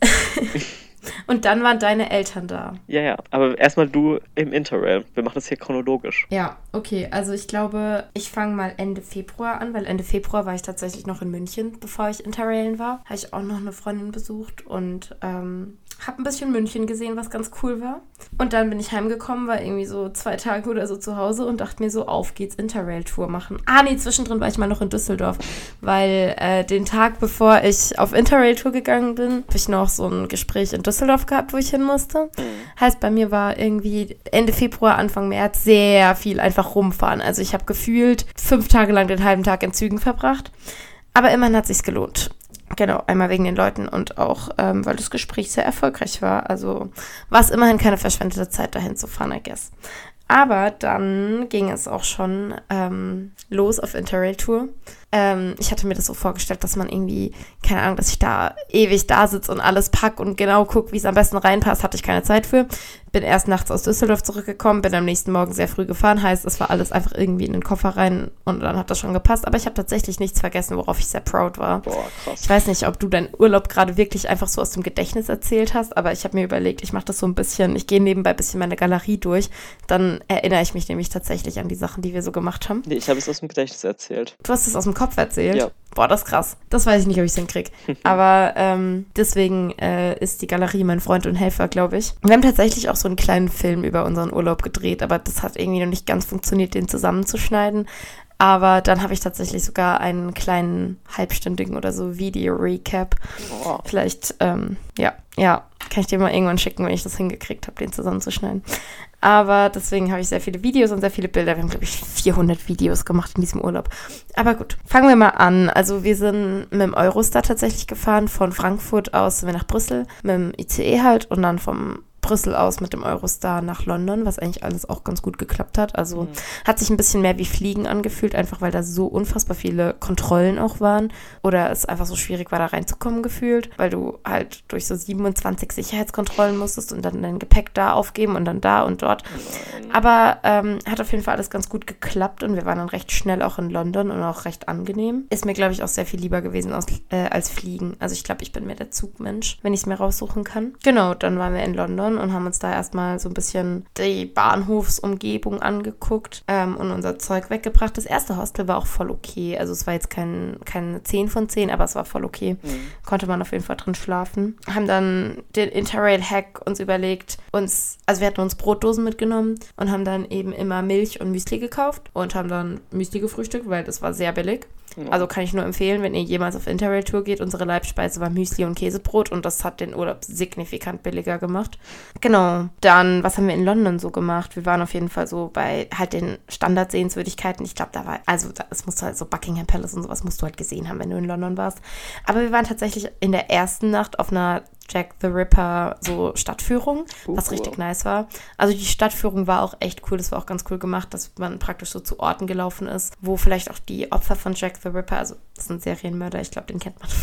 Und dann waren deine Eltern da.
Ja, ja, aber erstmal du im Interrail. Wir machen das hier chronologisch.
Ja, okay, also ich glaube, ich fange mal Ende Februar an, weil Ende Februar war ich tatsächlich noch in München, bevor ich Interrailen war. Habe ich auch noch eine Freundin besucht und ähm, habe ein bisschen München gesehen, was ganz cool war. Und dann bin ich heimgekommen, war irgendwie so zwei Tage oder so zu Hause und dachte mir so, auf geht's, Interrail-Tour machen. Ah nee, zwischendrin war ich mal noch in Düsseldorf, weil äh, den Tag, bevor ich auf Interrail-Tour gegangen bin, habe ich noch so ein Gespräch in Düsseldorf gehabt, wo ich hin musste. Mhm. Heißt, bei mir war irgendwie Ende Februar, Anfang März sehr viel einfach rumfahren. Also ich habe gefühlt fünf Tage lang den halben Tag in Zügen verbracht. Aber immerhin hat sich's gelohnt. Genau, einmal wegen den Leuten und auch, ähm, weil das Gespräch sehr erfolgreich war. Also war es immerhin keine verschwendete Zeit, dahin zu fahren, I guess. Aber dann ging es auch schon ähm, los auf Interrail-Tour. Ähm, ich hatte mir das so vorgestellt, dass man irgendwie, keine Ahnung, dass ich da ewig da sitze und alles pack und genau gucke, wie es am besten reinpasst, hatte ich keine Zeit für. Bin erst nachts aus Düsseldorf zurückgekommen, bin am nächsten Morgen sehr früh gefahren, heißt, es war alles einfach irgendwie in den Koffer rein und dann hat das schon gepasst. Aber ich habe tatsächlich nichts vergessen, worauf ich sehr proud war.
Boah, krass.
Ich weiß nicht, ob du deinen Urlaub gerade wirklich einfach so aus dem Gedächtnis erzählt hast, aber ich habe mir überlegt, ich mache das so ein bisschen, ich gehe nebenbei ein bisschen meine Galerie durch, dann erinnere ich mich nämlich tatsächlich an die Sachen, die wir so gemacht haben.
Nee, ich habe es aus dem Gedächtnis erzählt.
Du hast es aus dem Kopf erzählt?
Ja.
Boah, das ist krass. Das weiß ich nicht, ob ich es hinkriege. Aber ähm, deswegen äh, ist die Galerie mein Freund und Helfer, glaube ich. Wir haben tatsächlich auch so einen kleinen Film über unseren Urlaub gedreht, aber das hat irgendwie noch nicht ganz funktioniert, den zusammenzuschneiden. Aber dann habe ich tatsächlich sogar einen kleinen halbstündigen oder so Video-Recap.
Oh.
Vielleicht, ähm, ja, ja, kann ich dir mal irgendwann schicken, wenn ich das hingekriegt habe, den zusammenzuschneiden. Aber deswegen habe ich sehr viele Videos und sehr viele Bilder. Wir haben, glaube ich, vierhundert Videos gemacht in diesem Urlaub. Aber gut, fangen wir mal an. Also wir sind mit dem Eurostar tatsächlich gefahren. Von Frankfurt aus sind wir nach Brüssel mit dem I C E halt und dann vom Brüssel aus mit dem Eurostar nach London, was eigentlich alles auch ganz gut geklappt hat. Also mhm. hat sich ein bisschen mehr wie Fliegen angefühlt, einfach weil da so unfassbar viele Kontrollen auch waren oder es einfach so schwierig war, da reinzukommen gefühlt, weil du halt durch so siebenundzwanzig Sicherheitskontrollen musstest und dann dein Gepäck da aufgeben und dann da und dort. Mhm. Aber ähm, hat auf jeden Fall alles ganz gut geklappt und wir waren dann recht schnell auch in London und auch recht angenehm. Ist mir, glaube ich, auch sehr viel lieber gewesen als, äh, als Fliegen. Also ich glaube, ich bin mehr der Zugmensch, wenn ich es mir raussuchen kann. Genau, dann waren wir in London und haben uns da erstmal so ein bisschen die Bahnhofsumgebung angeguckt ähm, und unser Zeug weggebracht. Das erste Hostel war auch voll okay. Also es war jetzt kein, keine zehn von zehn, aber es war voll okay. Mhm. Konnte man auf jeden Fall drin schlafen. Haben dann den Interrail-Hack uns überlegt, uns, also wir hatten uns Brotdosen mitgenommen und haben dann eben immer Milch und Müsli gekauft und haben dann Müsli gefrühstückt, weil das war sehr billig. Also kann ich nur empfehlen, wenn ihr jemals auf Interrail-Tour geht, unsere Leibspeise war Müsli und Käsebrot und das hat den Urlaub signifikant billiger gemacht. Genau. Dann, was haben wir in London so gemacht? Wir waren auf jeden Fall so bei halt den Standardsehenswürdigkeiten. Ich glaube, da war, also es musste halt so Buckingham Palace und sowas musst du halt gesehen haben, wenn du in London warst. Aber wir waren tatsächlich in der ersten Nacht auf einer Jack the Ripper so Stadtführung, uh, was richtig nice war. Also die Stadtführung war auch echt cool, das war auch ganz cool gemacht, dass man praktisch so zu Orten gelaufen ist, wo vielleicht auch die Opfer von Jack the Ripper, also das sind Serienmörder, ich glaube, den kennt man,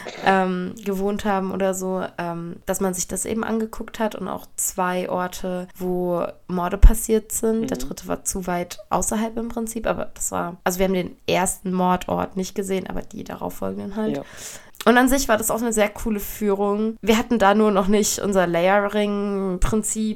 ähm, gewohnt haben oder so, ähm, dass man sich das eben angeguckt hat und auch zwei Orte, wo Morde passiert sind. Mhm. Der dritte war zu weit außerhalb im Prinzip, aber das war, also wir haben den ersten Mordort nicht gesehen, aber die darauffolgenden halt. Ja. Und an sich war das auch eine sehr coole Führung. Wir hatten da nur noch nicht unser Layering-Prinzip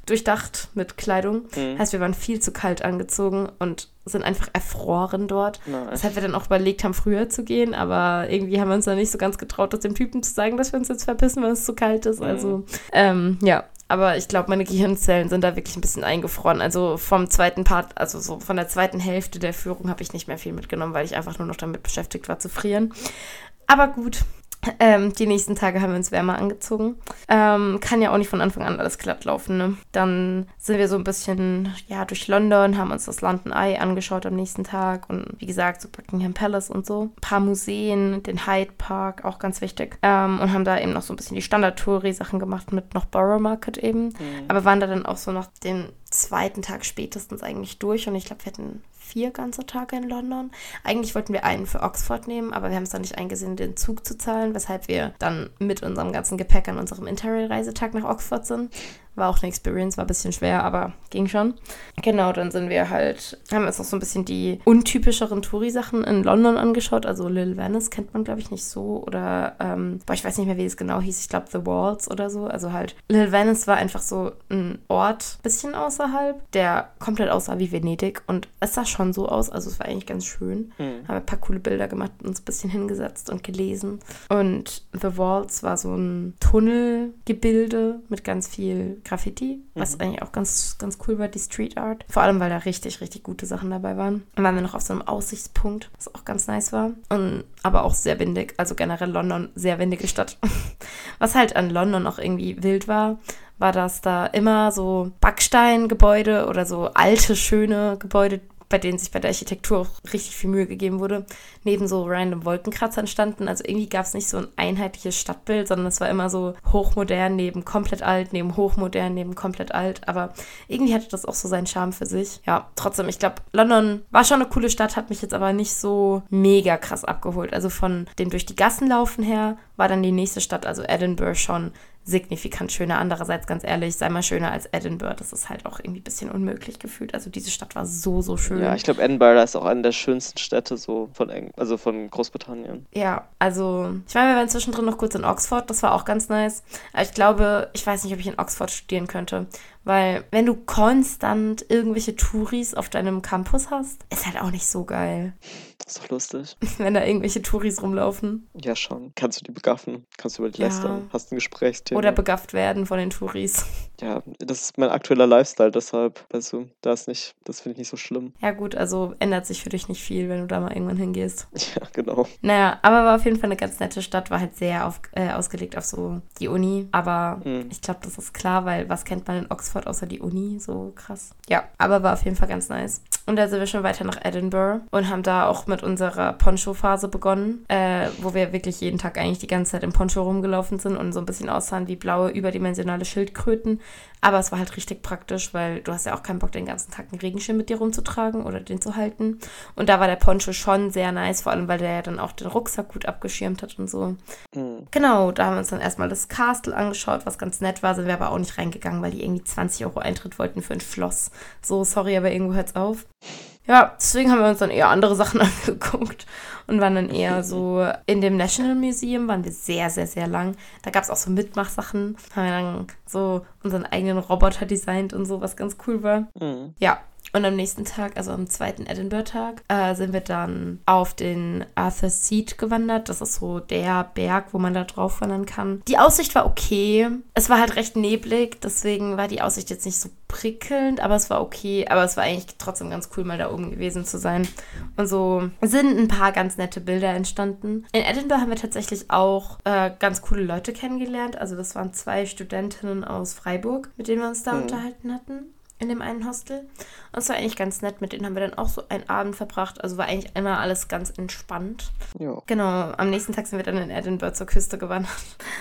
durchdacht mit Kleidung.
Mhm.
Heißt, wir waren viel zu kalt angezogen und sind einfach erfroren dort.
Nein.
Weshalb wir dann auch überlegt haben, früher zu gehen, aber irgendwie haben wir uns dann nicht so ganz getraut, das dem Typen zu sagen, dass wir uns jetzt verpissen, weil es zu kalt ist.
Mhm.
Also, ähm, ja. Aber ich glaube, meine Gehirnzellen sind da wirklich ein bisschen eingefroren. Also vom zweiten Part, also so von der zweiten Hälfte der Führung habe ich nicht mehr viel mitgenommen, weil ich einfach nur noch damit beschäftigt war zu frieren. Aber gut. Ähm, die nächsten Tage haben wir uns wärmer angezogen. Ähm, kann ja auch nicht von Anfang an alles glatt laufen, ne? Dann sind wir so ein bisschen, ja, durch London, haben uns das London Eye angeschaut am nächsten Tag und wie gesagt, so Buckingham Palace und so. Ein paar Museen, den Hyde Park, auch ganz wichtig. Ähm, und haben da eben noch so ein bisschen die Standard-Touri-Sachen gemacht mit noch Borough Market eben.
Mhm.
Aber waren da dann auch so noch den zweiten Tag spätestens eigentlich durch und ich glaube, wir hatten vier ganze Tage in London. Eigentlich wollten wir einen für Oxford nehmen, aber wir haben es dann nicht eingesehen, den Zug zu zahlen, weshalb wir dann mit unserem ganzen Gepäck an unserem Interrail-Reisetag nach Oxford sind. War auch eine Experience, war ein bisschen schwer, aber ging schon. Genau, dann sind wir halt, haben uns noch so ein bisschen die untypischeren Touri-Sachen in London angeschaut. Also Little Venice kennt man, glaube ich, nicht so. Oder, ähm, boah, ich weiß nicht mehr, wie es genau hieß. Ich glaube, The Walls oder so. Also halt, Little Venice war einfach so ein Ort, bisschen außerhalb, der komplett aussah wie Venedig. Und es sah schon so aus, also es war eigentlich ganz schön.
Mhm.
Haben ein paar coole Bilder gemacht, uns ein bisschen hingesetzt und gelesen. Und The Walls war so ein Tunnelgebilde mit ganz viel Graffiti, was
Mhm.
eigentlich auch ganz, ganz cool war, die Street Art. Vor allem, weil da richtig, richtig gute Sachen dabei waren. Dann waren wir noch auf so einem Aussichtspunkt, was auch ganz nice war. Und, aber auch sehr windig, also generell London, sehr windige Stadt. Was halt an London auch irgendwie wild war, war, dass da immer so Backsteingebäude oder so alte, schöne Gebäude, bei denen sich bei der Architektur auch richtig viel Mühe gegeben wurde, neben so random Wolkenkratzern standen. Also irgendwie gab es nicht so ein einheitliches Stadtbild, sondern es war immer so hochmodern neben komplett alt, neben hochmodern, neben komplett alt. Aber irgendwie hatte das auch so seinen Charme für sich. Ja, trotzdem, ich glaube, London war schon eine coole Stadt, hat mich jetzt aber nicht so mega krass abgeholt. Also von dem durch die Gassen laufen her war dann die nächste Stadt, also Edinburgh, schon signifikant schöner. Andererseits, ganz ehrlich, sei mal schöner als Edinburgh. Das ist halt auch irgendwie ein bisschen unmöglich gefühlt. Also diese Stadt war so, so schön.
Ja, ich glaube, Edinburgh ist auch eine der schönsten Städte so von Eng also von Großbritannien.
Ja, also ich meine, wir waren zwischendrin noch kurz in Oxford. Das war auch ganz nice. Aber ich glaube, ich weiß nicht, ob ich in Oxford studieren könnte. Weil wenn du konstant irgendwelche Touris auf deinem Campus hast, ist halt auch nicht so geil.
Ist doch lustig.
Wenn da irgendwelche Touris rumlaufen.
Ja, schon. Kannst du die begaffen? Kannst du über die
Ja.
lästern? Hast ein Gesprächsthema?
Oder begafft werden von den Touris.
Ja, das ist mein aktueller Lifestyle, deshalb, weißt du, da ist nicht, das finde ich nicht so schlimm.
Ja gut, also ändert sich für dich nicht viel, wenn du da mal irgendwann hingehst.
Ja, genau.
Naja, aber war auf jeden Fall eine ganz nette Stadt, war halt sehr auf, äh, ausgelegt auf so die Uni. Aber
Hm.
ich glaube, das ist klar, weil was kennt man in Oxford außer die Uni? So krass. Ja, aber war auf jeden Fall ganz nice. Und da sind wir schon weiter nach Edinburgh und haben da auch mit unserer Poncho-Phase begonnen, äh, wo wir wirklich jeden Tag eigentlich die ganze Zeit im Poncho rumgelaufen sind und so ein bisschen aussahen wie blaue, überdimensionale Schildkröten. Aber es war halt richtig praktisch, weil du hast ja auch keinen Bock, den ganzen Tag einen Regenschirm mit dir rumzutragen oder den zu halten. Und da war der Poncho schon sehr nice, vor allem, weil der ja dann auch den Rucksack gut abgeschirmt hat und so.
Hm.
Genau, da haben wir uns dann erstmal das Castle angeschaut, was ganz nett war, sind wir aber auch nicht reingegangen, weil die irgendwie zwanzig Euro Eintritt wollten für ein Schloss. So, sorry, aber irgendwo hört's auf. Ja, deswegen haben wir uns dann eher andere Sachen angeguckt und waren dann eher so in dem National Museum, waren wir sehr, sehr, sehr lang. Da gab es auch so Mitmachsachen, haben wir dann so unseren eigenen Roboter designt und so, was ganz cool war.
Hm.
Ja, und am nächsten Tag, also am zweiten Edinburgh-Tag, äh, sind wir dann auf den Arthur's Seat gewandert. Das ist so der Berg, wo man da drauf wandern kann. Die Aussicht war okay. Es war halt recht neblig, deswegen war die Aussicht jetzt nicht so prickelnd, aber es war okay. Aber es war eigentlich trotzdem ganz cool, mal da oben gewesen zu sein. Und so sind ein paar ganz nette Bilder entstanden. In Edinburgh haben wir tatsächlich auch äh, ganz coole Leute kennengelernt. Also das waren zwei Studentinnen aus Freiburg, mit denen wir uns da
Mhm.
unterhalten hatten. In dem einen Hostel. Und es war eigentlich ganz nett. Mit denen haben wir dann auch so einen Abend verbracht. Also war eigentlich immer alles ganz entspannt.
Ja.
Genau, am nächsten Tag sind wir dann in Edinburgh zur Küste gewandert.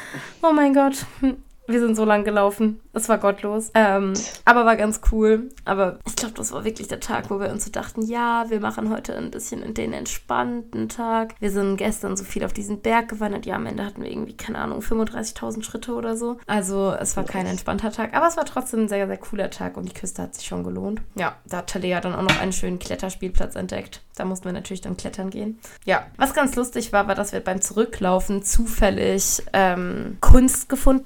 Oh mein Gott. Wir sind so lang gelaufen. Es war gottlos. Ähm, aber war ganz cool. Aber ich glaube, das war wirklich der Tag, wo wir uns so dachten, ja, wir machen heute ein bisschen den entspannten Tag. Wir sind gestern so viel auf diesen Berg gewandert. Ja, am Ende hatten wir irgendwie, keine Ahnung, fünfunddreißigtausend Schritte oder so. Also es war kein entspannter Tag. Aber es war trotzdem ein sehr, sehr cooler Tag und die Küste hat sich schon gelohnt. Ja, da hat Talea dann auch noch einen schönen Kletterspielplatz entdeckt. Da mussten wir natürlich dann klettern gehen. Ja, was ganz lustig war, war, dass wir beim Zurücklaufen zufällig ähm, Kunst gefunden haben von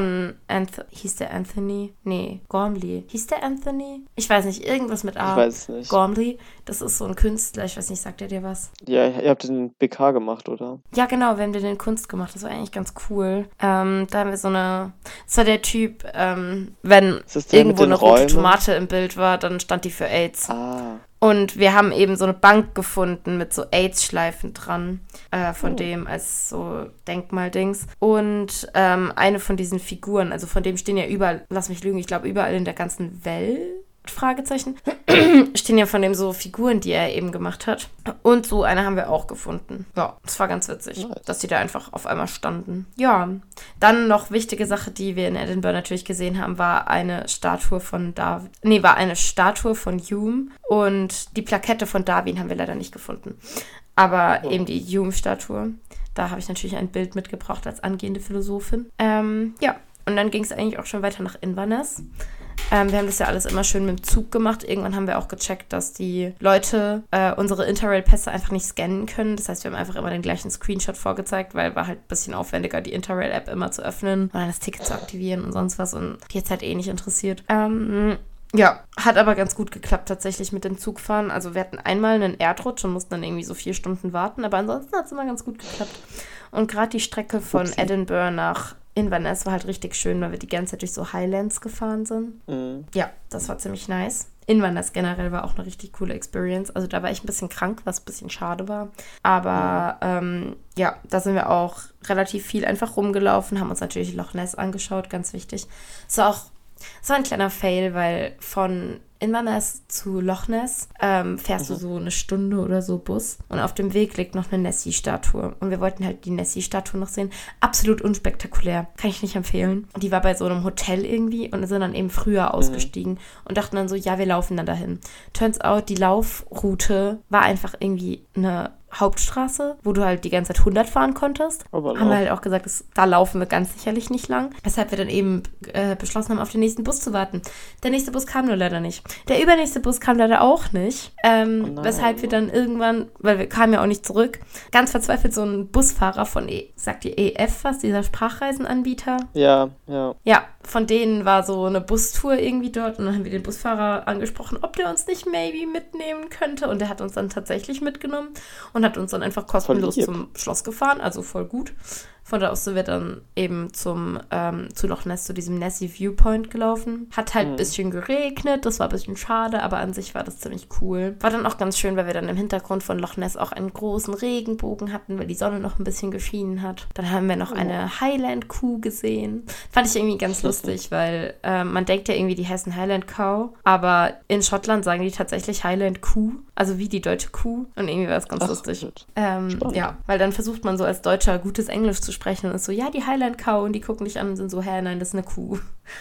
von, Anth- hieß der Anthony? Nee, Gormley. Hieß der Anthony? Ich weiß nicht, irgendwas mit A.
Ich weiß es nicht.
Gormley, das ist so ein Künstler, ich weiß nicht, sagt er dir was?
Ja, ihr habt den B K gemacht, oder?
Ja, genau, wir haben den in Kunst gemacht, das war eigentlich ganz cool. Ähm, da haben wir so eine, das war der Typ, ähm, wenn
Ist das der
irgendwo
mit den
eine rote
Räumen?
Tomate im Bild war, dann stand die für AIDS.
Ah.
Und wir haben eben so eine Bank gefunden mit so AIDS-Schleifen dran, äh, von
Oh.
dem als so Denkmaldings. Und ähm, eine von diesen Figuren, also von dem stehen ja überall, lass mich lügen, ich glaube überall in der ganzen Welt, Fragezeichen, stehen ja von dem so Figuren, die er eben gemacht hat. Und so eine haben wir auch gefunden. Ja, das war ganz witzig,
Nice.
dass die da einfach auf einmal standen. Ja, dann noch wichtige Sache, die wir in Edinburgh natürlich gesehen haben, war eine Statue von David. Nee, war eine Statue von Hume und die Plakette von Darwin haben wir leider nicht gefunden. Aber
Oh.
eben die Hume-Statue. Da habe ich natürlich ein Bild mitgebracht als angehende Philosophin. Ähm, ja, und dann ging es eigentlich auch schon weiter nach Inverness. Ähm, wir haben das ja alles immer schön mit dem Zug gemacht. Irgendwann haben wir auch gecheckt, dass die Leute äh, unsere Interrail-Pässe einfach nicht scannen können. Das heißt, wir haben einfach immer den gleichen Screenshot vorgezeigt, weil war halt ein bisschen aufwendiger, die Interrail-App immer zu öffnen und dann das Ticket zu aktivieren und sonst was. Und die hat halt eh nicht interessiert. Ähm, ja, hat aber ganz gut geklappt tatsächlich mit dem Zugfahren. Also wir hatten einmal einen Erdrutsch und mussten dann irgendwie so vier Stunden warten. Aber ansonsten hat es immer ganz gut geklappt. Und gerade die Strecke von
Upsi.
Edinburgh nach Inverness war halt richtig schön, weil wir die ganze Zeit durch so Highlands gefahren sind.
Mhm.
Ja, das war ziemlich nice. Inverness generell war auch eine richtig coole Experience. Also da war ich ein bisschen krank, was ein bisschen schade war. Aber ähm, ja, da sind wir auch relativ viel einfach rumgelaufen, haben uns natürlich Loch Ness angeschaut, ganz wichtig. Es war auch, es war ein kleiner Fail, weil von Inverness zu Loch Ness ähm, fährst
Mhm.
du so eine Stunde oder so Bus und auf dem Weg liegt noch eine Nessie-Statue und wir wollten halt die Nessie-Statue noch sehen. Absolut unspektakulär, kann ich nicht empfehlen. Die war bei so einem Hotel irgendwie und sind dann eben früher ausgestiegen und dachten dann so, ja, wir laufen dann dahin. Turns out, die Laufroute war einfach irgendwie eine Hauptstraße, wo du halt die ganze Zeit hundert fahren konntest.
Aber
Haben wir
noch.
halt auch gesagt, das, da laufen wir ganz sicherlich nicht lang. Weshalb wir dann eben äh, beschlossen haben, auf den nächsten Bus zu warten. Der nächste Bus kam nur leider nicht. Der übernächste Bus kam leider auch nicht. Ähm,
Oh nein.
weshalb wir dann irgendwann, weil wir kamen ja auch nicht zurück, ganz verzweifelt so ein Busfahrer von, e, sagt ihr E F was, dieser Sprachreisenanbieter?
Ja, ja.
Ja, von denen war so eine Bustour irgendwie dort und dann haben wir den Busfahrer angesprochen, ob der uns nicht maybe mitnehmen könnte und der hat uns dann tatsächlich mitgenommen und hat uns dann einfach kostenlos
lieb.
zum Schloss gefahren, also voll gut. Von da aus sind wir dann eben zum, ähm, zu Loch Ness, zu diesem Nessie Viewpoint gelaufen. Hat halt ein
Mhm.
bisschen geregnet, das war ein bisschen schade, aber an sich war das ziemlich cool. War dann auch ganz schön, weil wir dann im Hintergrund von Loch Ness auch einen großen Regenbogen hatten, weil die Sonne noch ein bisschen geschienen hat. Dann haben wir noch
Oh.
eine Highland-Kuh gesehen. Fand ich irgendwie ganz lustig, weil ähm, man denkt ja irgendwie, die heißen Highland Cow, aber in Schottland sagen die tatsächlich Highland Kuh, also wie die deutsche Kuh. Und irgendwie war es ganz
Ach,
lustig.
shit.
Ähm,
Spannend.
ja, weil dann versucht man so als Deutscher gutes Englisch zu sprechen und ist so, ja, die Highland Cow und die gucken dich an und sind so, hä, nein, das ist eine Kuh.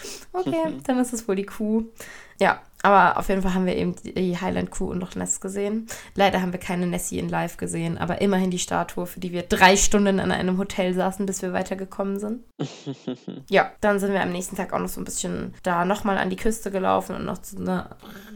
Okay, dann ist es wohl die Kuh. Ja, aber auf jeden Fall haben wir eben die Highland Kuh und Loch Ness gesehen. Leider haben wir keine Nessie in live gesehen, aber immerhin die Statue, für die wir drei Stunden an einem Hotel saßen, bis wir weitergekommen sind. Ja, dann sind wir am nächsten Tag auch noch so ein bisschen da nochmal an die Küste gelaufen und noch zu einer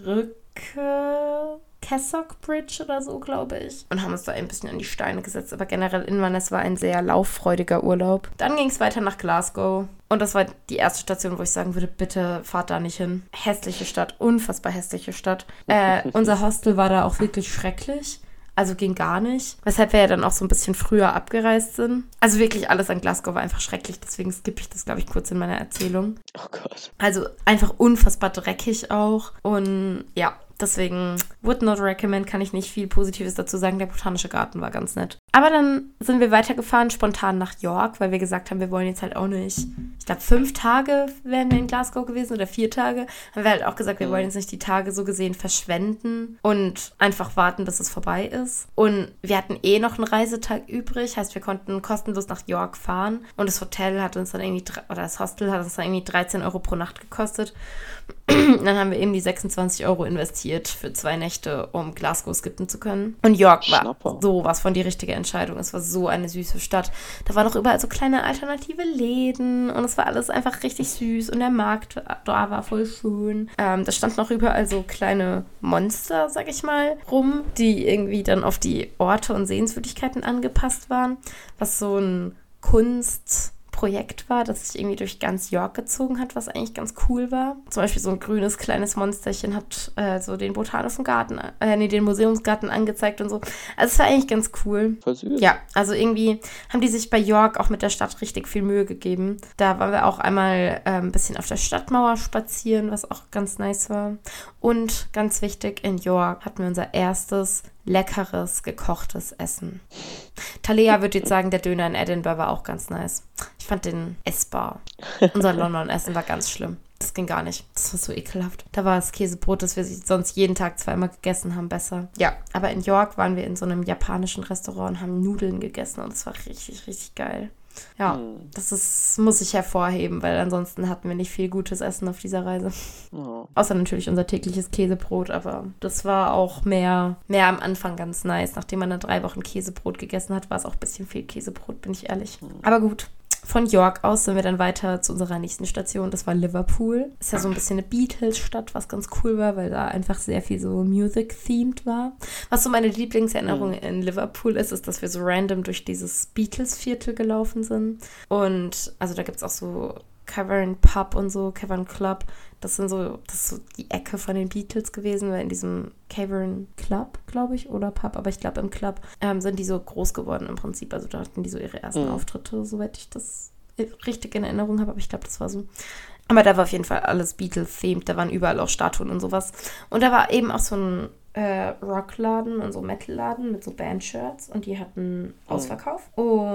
Brücke, Cassock Bridge oder so, glaube ich. Und haben uns da ein bisschen an die Steine gesetzt. Aber generell Inverness war ein sehr lauffreudiger Urlaub. Dann ging es weiter nach Glasgow. Und das war die erste Station, wo ich sagen würde, bitte fahrt da nicht hin. Hässliche Stadt, unfassbar hässliche Stadt. Äh, unser Hostel war da auch wirklich schrecklich. Also ging gar nicht. Weshalb wir ja dann auch so ein bisschen früher abgereist sind. Also wirklich alles an Glasgow war einfach schrecklich. Deswegen skippe ich das, glaube ich, kurz in meiner Erzählung.
Oh Gott.
Also einfach unfassbar dreckig auch. Und ja, deswegen would not recommend, kann ich nicht viel Positives dazu sagen. Der Botanische Garten war ganz nett. Aber dann sind wir weitergefahren, spontan nach York, weil wir gesagt haben, wir wollen jetzt halt auch nicht, ich glaube, fünf Tage wären wir in Glasgow gewesen oder vier Tage. Haben wir halt auch gesagt, wir wollen jetzt nicht die Tage so gesehen verschwenden und einfach warten, bis es vorbei ist. Und wir hatten eh noch einen Reisetag übrig, heißt, wir konnten kostenlos nach York fahren und das Hotel hat uns dann irgendwie, oder das Hostel hat uns dann irgendwie dreizehn Euro pro Nacht gekostet. Dann haben wir eben die sechsundzwanzig Euro investiert für zwei Nächte, um Glasgow skippen zu können. Und York war
Schnapper.
sowas von die richtige Entscheidung. Es war so eine süße Stadt. Da waren auch überall so kleine alternative Läden und es war alles einfach richtig süß und der Markt da war voll schön. Ähm, da standen auch überall so kleine Monster, sag ich mal, rum, die irgendwie dann auf die Orte und Sehenswürdigkeiten angepasst waren, was so ein Kunst Projekt war, das sich irgendwie durch ganz York gezogen hat, was eigentlich ganz cool war. Zum Beispiel so ein grünes kleines Monsterchen hat äh, so den botanischen Garten, äh, nee, den Museumsgarten angezeigt und so. Also es war eigentlich ganz cool.
Voll süß.
Ja, also irgendwie haben die sich bei York auch mit der Stadt richtig viel Mühe gegeben. Da waren wir auch einmal äh, ein bisschen auf der Stadtmauer spazieren, was auch ganz nice war. Und ganz wichtig, in York hatten wir unser erstes leckeres, gekochtes Essen. Talea würde jetzt sagen, der Döner in Edinburgh war auch ganz nice. Ich fand den essbar. Unser London-Essen war ganz schlimm. Das ging gar nicht. Das war so ekelhaft. Da war das Käsebrot, das wir sonst jeden Tag zweimal gegessen haben, besser. Ja, aber in York waren wir in so einem japanischen Restaurant und haben Nudeln gegessen und es war richtig, richtig geil. Ja, hm. das ist, muss ich hervorheben, weil ansonsten hatten wir nicht viel gutes Essen auf dieser Reise. Oh. Außer natürlich unser tägliches Käsebrot, aber das war auch mehr, mehr am Anfang ganz nice. Nachdem man dann drei Wochen Käsebrot gegessen hat, war es auch ein bisschen viel Käsebrot, bin ich ehrlich. Hm. Aber gut. Von York aus sind wir dann weiter zu unserer nächsten Station. Das war Liverpool. Ist ja so ein bisschen eine Beatles-Stadt, was ganz cool war, weil da einfach sehr viel so Music-themed war. Was so meine Lieblingserinnerung mhm. in Liverpool ist, ist, dass wir so random durch dieses Beatles-Viertel gelaufen sind. Und also da gibt es auch so Cavern Pub und so, Cavern Club. Das sind so, das ist so die Ecke von den Beatles gewesen, weil in diesem Cavern Club, glaube ich, oder Pub, aber ich glaube im Club ähm, sind die so groß geworden im Prinzip. Also da hatten die so ihre ersten mhm. Auftritte, soweit ich das richtig in Erinnerung habe, aber ich glaube, das war so. Aber da war auf jeden Fall alles Beatles-themed, da waren überall auch Statuen und sowas. Und da war eben auch so ein äh, Rockladen und so Metalladen mit so Bandshirts und die hatten Ausverkauf.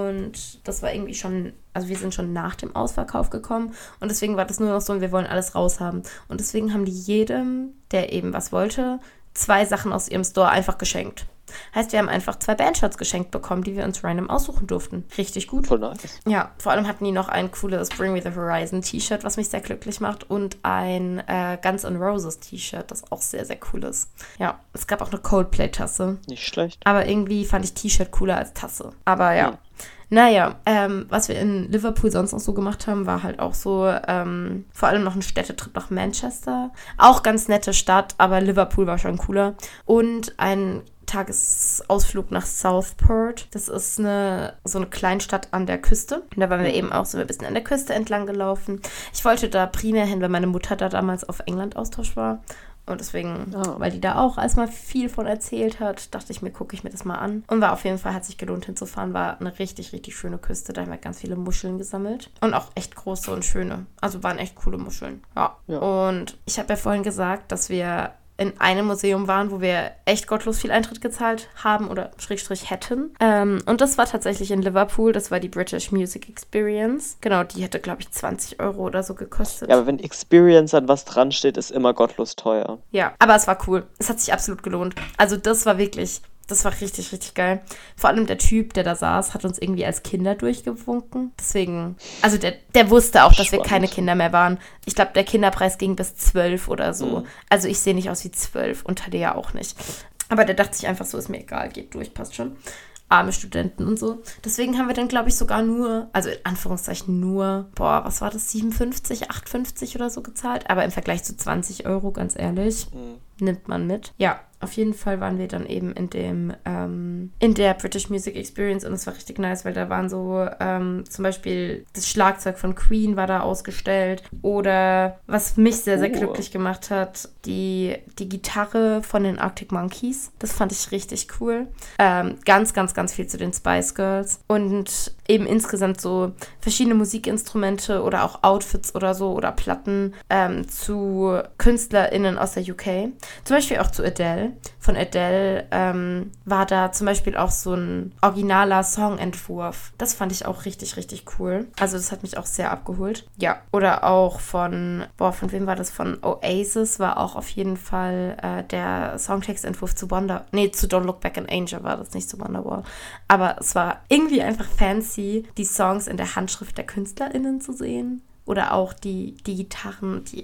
Und das war irgendwie schon, also wir sind schon nach dem Ausverkauf gekommen und deswegen war das nur noch so, wir wollen alles raushaben. Und deswegen haben die jedem, der eben was wollte, zwei Sachen aus ihrem Store einfach geschenkt. Heißt, wir haben einfach zwei Bandshirts geschenkt bekommen, die wir uns random aussuchen durften. Richtig gut.
Voll nice.
Ja, vor allem hatten die noch ein cooles Bring Me the Horizon T-Shirt, was mich sehr glücklich macht und ein äh, Guns N' Roses T-Shirt, das auch sehr, sehr cool ist. Ja, es gab auch eine Coldplay-Tasse.
Nicht schlecht.
Aber irgendwie fand ich T-Shirt cooler als Tasse. Aber ja. Hm. Naja, ähm, was wir in Liverpool sonst noch so gemacht haben, war halt auch so, ähm, vor allem noch ein Städtetrip nach Manchester. Auch ganz nette Stadt, aber Liverpool war schon cooler. Und ein Tagesausflug nach Southport. Das ist eine so eine Kleinstadt an der Küste. Und da waren wir eben auch so ein bisschen an der Küste entlang gelaufen. Ich wollte da primär hin, weil meine Mutter da damals auf England-Austausch war. Und deswegen, oh. weil die da auch erstmal viel von erzählt hat, dachte ich mir, gucke ich mir das mal an. Und war auf jeden Fall, hat sich gelohnt hinzufahren, war eine richtig, richtig schöne Küste. Da haben wir ganz viele Muscheln gesammelt. Und auch echt große und schöne. Also waren echt coole Muscheln. Ja. ja. Und ich habe ja vorhin gesagt, dass wir in einem Museum waren, wo wir echt gottlos viel Eintritt gezahlt haben oder Schrägstrich hätten. Ähm, und das war tatsächlich in Liverpool. Das war die British Music Experience. Genau, die hätte, glaube ich, zwanzig Euro oder so gekostet.
Ja, aber wenn Experience an was dran steht, ist immer gottlos teuer.
Ja, aber es war cool. Es hat sich absolut gelohnt. Also das war wirklich... Das war richtig, richtig geil. Vor allem der Typ, der da saß, hat uns irgendwie als Kinder durchgewunken. Deswegen, also der, der wusste auch, dass Spannend. wir keine Kinder mehr waren. Ich glaube, der Kinderpreis ging bis zwölf oder so. Mhm. Also ich sehe nicht aus wie zwölf und Tadea auch nicht. Aber der dachte sich einfach so, ist mir egal, geht durch, passt schon. Arme Studenten und so. Deswegen haben wir dann, glaube ich, sogar nur, also in Anführungszeichen nur, boah, was war das, siebenundfünfzig, achtundfünfzig oder so gezahlt. Aber im Vergleich zu zwanzig Euro, ganz ehrlich, mhm. nimmt man mit. Ja, auf jeden Fall waren wir dann eben in dem, ähm, in der British Music Experience und es war richtig nice, weil da waren so, ähm, zum Beispiel das Schlagzeug von Queen war da ausgestellt oder was mich sehr, sehr oh. glücklich gemacht hat, die, die Gitarre von den Arctic Monkeys. Das fand ich richtig cool. Ähm, ganz, ganz, ganz viel zu den Spice Girls und eben insgesamt so verschiedene Musikinstrumente oder auch Outfits oder so oder Platten ähm, zu KünstlerInnen aus der U K. Zum Beispiel auch zu Adele. Von Adele ähm, war da zum Beispiel auch so ein originaler Songentwurf. Das fand ich auch richtig, richtig cool. Also das hat mich auch sehr abgeholt. Ja, oder auch von, boah, von wem war das? Von Oasis war auch auf jeden Fall äh, der Songtextentwurf zu Wonder, nee, zu Don't Look Back in Anger war das, nicht zu Wonderwall. Aber es war irgendwie einfach fancy, die Songs in der Handschrift der KünstlerInnen zu sehen. Oder auch die, die Gitarren, die,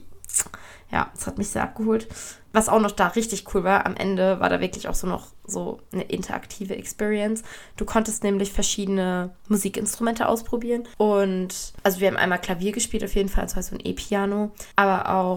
ja, das hat mich sehr abgeholt. Was auch noch da richtig cool war, am Ende war da wirklich auch so noch so eine interaktive Experience. Du konntest nämlich verschiedene Musikinstrumente ausprobieren und also wir haben einmal Klavier gespielt auf jeden Fall, also so ein E-Piano, aber auch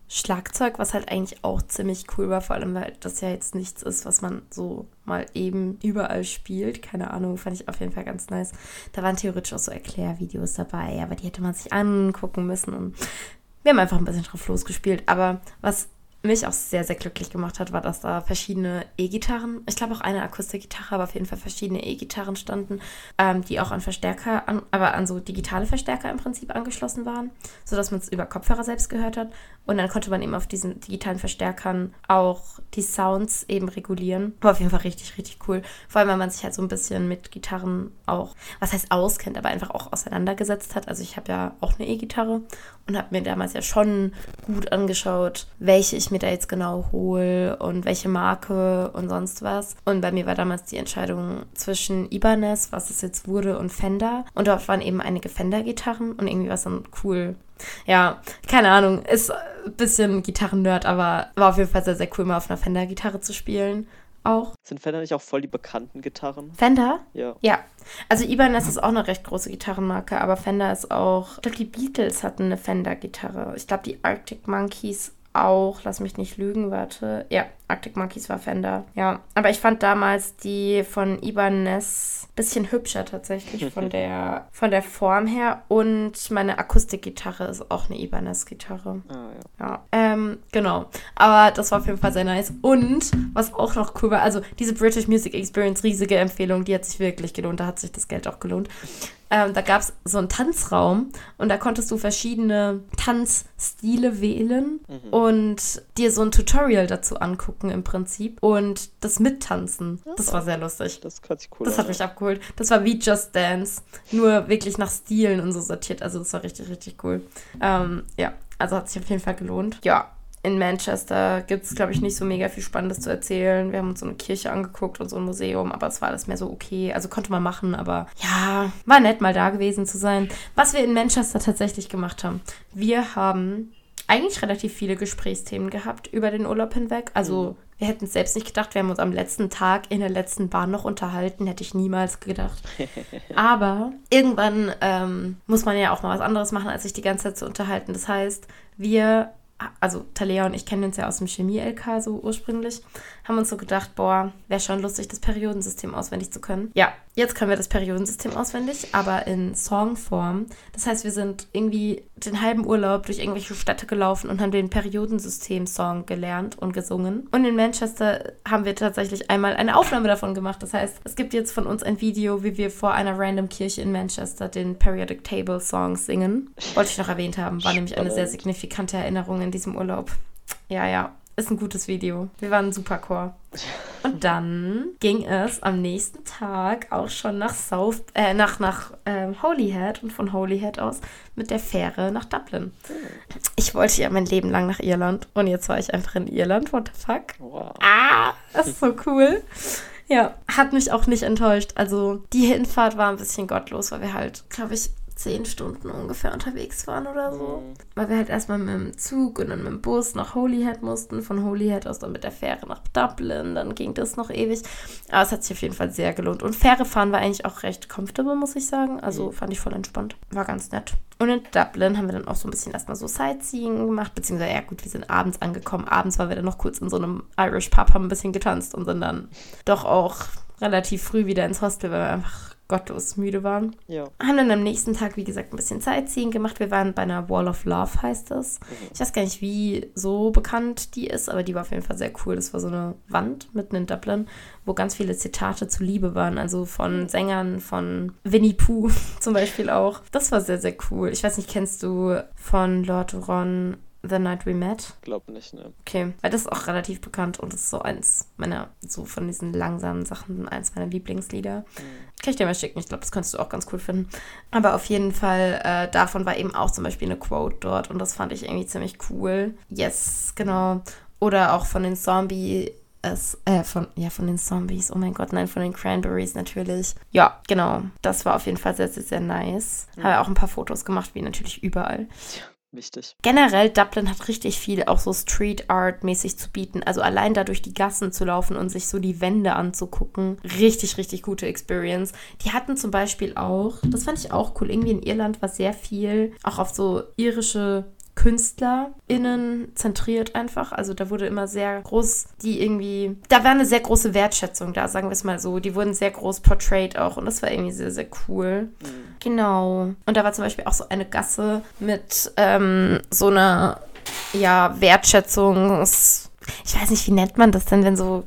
Schlagzeug, was halt eigentlich auch ziemlich cool war, vor allem, weil das ja jetzt nichts ist, was man so mal eben überall spielt. Keine Ahnung, fand ich auf jeden Fall ganz nice. Da waren theoretisch auch so Erklärvideos dabei, aber die hätte man sich angucken müssen und wir haben einfach ein bisschen drauf losgespielt. Aber was mich auch sehr, sehr glücklich gemacht hat, war, dass da verschiedene E-Gitarren, ich glaube auch eine Akustikgitarre, aber auf jeden Fall verschiedene E-Gitarren standen, ähm, die auch an Verstärker, an, aber an so digitale Verstärker im Prinzip angeschlossen waren, sodass man es über Kopfhörer selbst gehört hat. Und dann konnte man eben auf diesen digitalen Verstärkern auch die Sounds eben regulieren. War auf jeden Fall richtig, richtig cool. Vor allem, weil man sich halt so ein bisschen mit Gitarren auch, was heißt auskennt, aber einfach auch auseinandergesetzt hat. Also ich habe ja auch eine E-Gitarre und habe mir damals ja schon gut angeschaut, welche ich mir da jetzt genau hole und welche Marke und sonst was. Und bei mir war damals die Entscheidung zwischen Ibanez, was es jetzt wurde, und Fender. Und dort waren eben einige Fender-Gitarren und irgendwie war es dann cool. Ja, keine Ahnung, ist ein bisschen Gitarren-Nerd, aber war auf jeden Fall sehr, sehr cool, mal auf einer Fender-Gitarre zu spielen. Auch.
Sind Fender nicht auch voll die bekannten Gitarren?
Fender?
Ja.
Ja. Also Ibanez ist auch eine recht große Gitarrenmarke, aber Fender ist auch, ich glaube, die Beatles hatten eine Fender-Gitarre. Ich glaube, die Arctic Monkeys auch, lass mich nicht lügen, warte. Ja, Arctic Monkeys war Fender. Ja, aber ich fand damals die von Ibanez ein bisschen hübscher tatsächlich von der, von der Form her. Und meine Akustikgitarre ist auch eine Ibanez-Gitarre.
Ah, ja.
Ja, ähm, genau. Aber das war auf jeden Fall sehr nice. Und was auch noch cool war, also diese British Music Experience, riesige Empfehlung, die hat sich wirklich gelohnt. Da hat sich das Geld auch gelohnt. Ähm, da gab es so einen Tanzraum und da konntest du verschiedene Tanzstile wählen mhm. und dir so ein Tutorial dazu angucken im Prinzip und das mittanzen. Ja, das war sehr lustig.
Das hört sich cool
Das
an,
hat mich abgeholt. Das war wie Just Dance, nur wirklich nach Stilen und so sortiert. Also das war richtig, richtig cool. Ähm, ja, also hat sich auf jeden Fall gelohnt. Ja. In Manchester gibt es, glaube ich, nicht so mega viel Spannendes zu erzählen. Wir haben uns so eine Kirche angeguckt und so ein Museum, aber es war alles mehr so okay. Also konnte man machen, aber ja, war nett, mal da gewesen zu sein. Was wir in Manchester tatsächlich gemacht haben. Wir haben eigentlich relativ viele Gesprächsthemen gehabt über den Urlaub hinweg. Also wir hätten es selbst nicht gedacht. Wir haben uns am letzten Tag in der letzten Bahn noch unterhalten. Hätte ich niemals gedacht. Aber irgendwann ähm, muss man ja auch mal was anderes machen, als sich die ganze Zeit zu unterhalten. Das heißt, wir... also Talea und ich kennen uns ja aus dem Chemie-L K so ursprünglich, haben uns so gedacht, boah, wäre schon lustig, das Periodensystem auswendig zu können. Ja, jetzt können wir das Periodensystem auswendig, aber in Songform. Das heißt, wir sind irgendwie den halben Urlaub durch irgendwelche Städte gelaufen und haben den Periodensystem-Song gelernt und gesungen. Und in Manchester haben wir tatsächlich einmal eine Aufnahme davon gemacht. Das heißt, es gibt jetzt von uns ein Video, wie wir vor einer random Kirche in Manchester den Periodic Table Song singen. Wollte ich noch erwähnt haben, war nämlich eine sehr signifikante Erinnerung in diesem Urlaub. Ja, ja, ist ein gutes Video. Wir waren ein super Chor. Und dann ging es am nächsten Tag auch schon nach South, äh, nach, nach ähm, Holyhead und von Holyhead aus mit der Fähre nach Dublin. Ich wollte ja mein Leben lang nach Irland und jetzt war ich einfach in Irland. What the fuck?
Wow.
Ah, das ist so cool. Ja, hat mich auch nicht enttäuscht. Also die Hinfahrt war ein bisschen gottlos, weil wir halt, glaube ich, zehn Stunden ungefähr unterwegs waren oder so. Mhm. Weil wir halt erstmal mit dem Zug und dann mit dem Bus nach Holyhead mussten. Von Holyhead aus dann mit der Fähre nach Dublin. Dann ging das noch ewig. Aber es hat sich auf jeden Fall sehr gelohnt. Und Fähre fahren war eigentlich auch recht comfortable, muss ich sagen. Also mhm. fand ich voll entspannt. War ganz nett. Und in Dublin haben wir dann auch so ein bisschen erstmal so Sightseeing gemacht. Beziehungsweise, ja gut, wir sind abends angekommen. Abends waren wir dann noch kurz in so einem Irish Pub, haben ein bisschen getanzt und sind dann doch auch relativ früh wieder ins Hostel, weil wir einfach gottlos müde waren.
Ja.
Haben dann am nächsten Tag, wie gesagt, ein bisschen Sightseeing gemacht. Wir waren bei einer Wall of Love, heißt das. Mhm. Ich weiß gar nicht, wie so bekannt die ist, aber die war auf jeden Fall sehr cool. Das war so eine Wand mitten in Dublin, wo ganz viele Zitate zu Liebe waren. Also von Sängern, von Winnie Pooh zum Beispiel auch. Das war sehr, sehr cool. Ich weiß nicht, kennst du von Lord Huron The Night We Met?
Glaub nicht, ne.
Okay, weil das ist auch relativ bekannt und das ist so eins meiner, so von diesen langsamen Sachen, eins meiner Lieblingslieder. Mhm. Kann ich dir mal schicken, ich glaube, das könntest du auch ganz cool finden. Aber auf jeden Fall, äh, davon war eben auch zum Beispiel eine Quote dort und das fand ich irgendwie ziemlich cool. Yes, genau. Oder auch von den Zombie- Es, äh, von, ja, von den Zombies, oh mein Gott, nein, von den Cranberries natürlich. Ja, genau, das war auf jeden Fall sehr, sehr, sehr nice. Mhm. Habe auch ein paar Fotos gemacht, wie natürlich überall.
Ja. Wichtig.
Generell, Dublin hat richtig viel auch so Street Art mäßig zu bieten. Also allein da durch die Gassen zu laufen und sich so die Wände anzugucken. Richtig, richtig gute Experience. Die hatten zum Beispiel auch, das fand ich auch cool, irgendwie in Irland war sehr viel auch auf so irische KünstlerInnen zentriert einfach. Also da wurde immer sehr groß, die irgendwie, da war eine sehr große Wertschätzung da, sagen wir es mal so. Die wurden sehr groß portrayed auch und das war irgendwie sehr, sehr cool. Mhm. Genau. Und da war zum Beispiel auch so eine Gasse mit ähm, so einer, ja, Wertschätzungs- ich weiß nicht, wie nennt man das denn, wenn so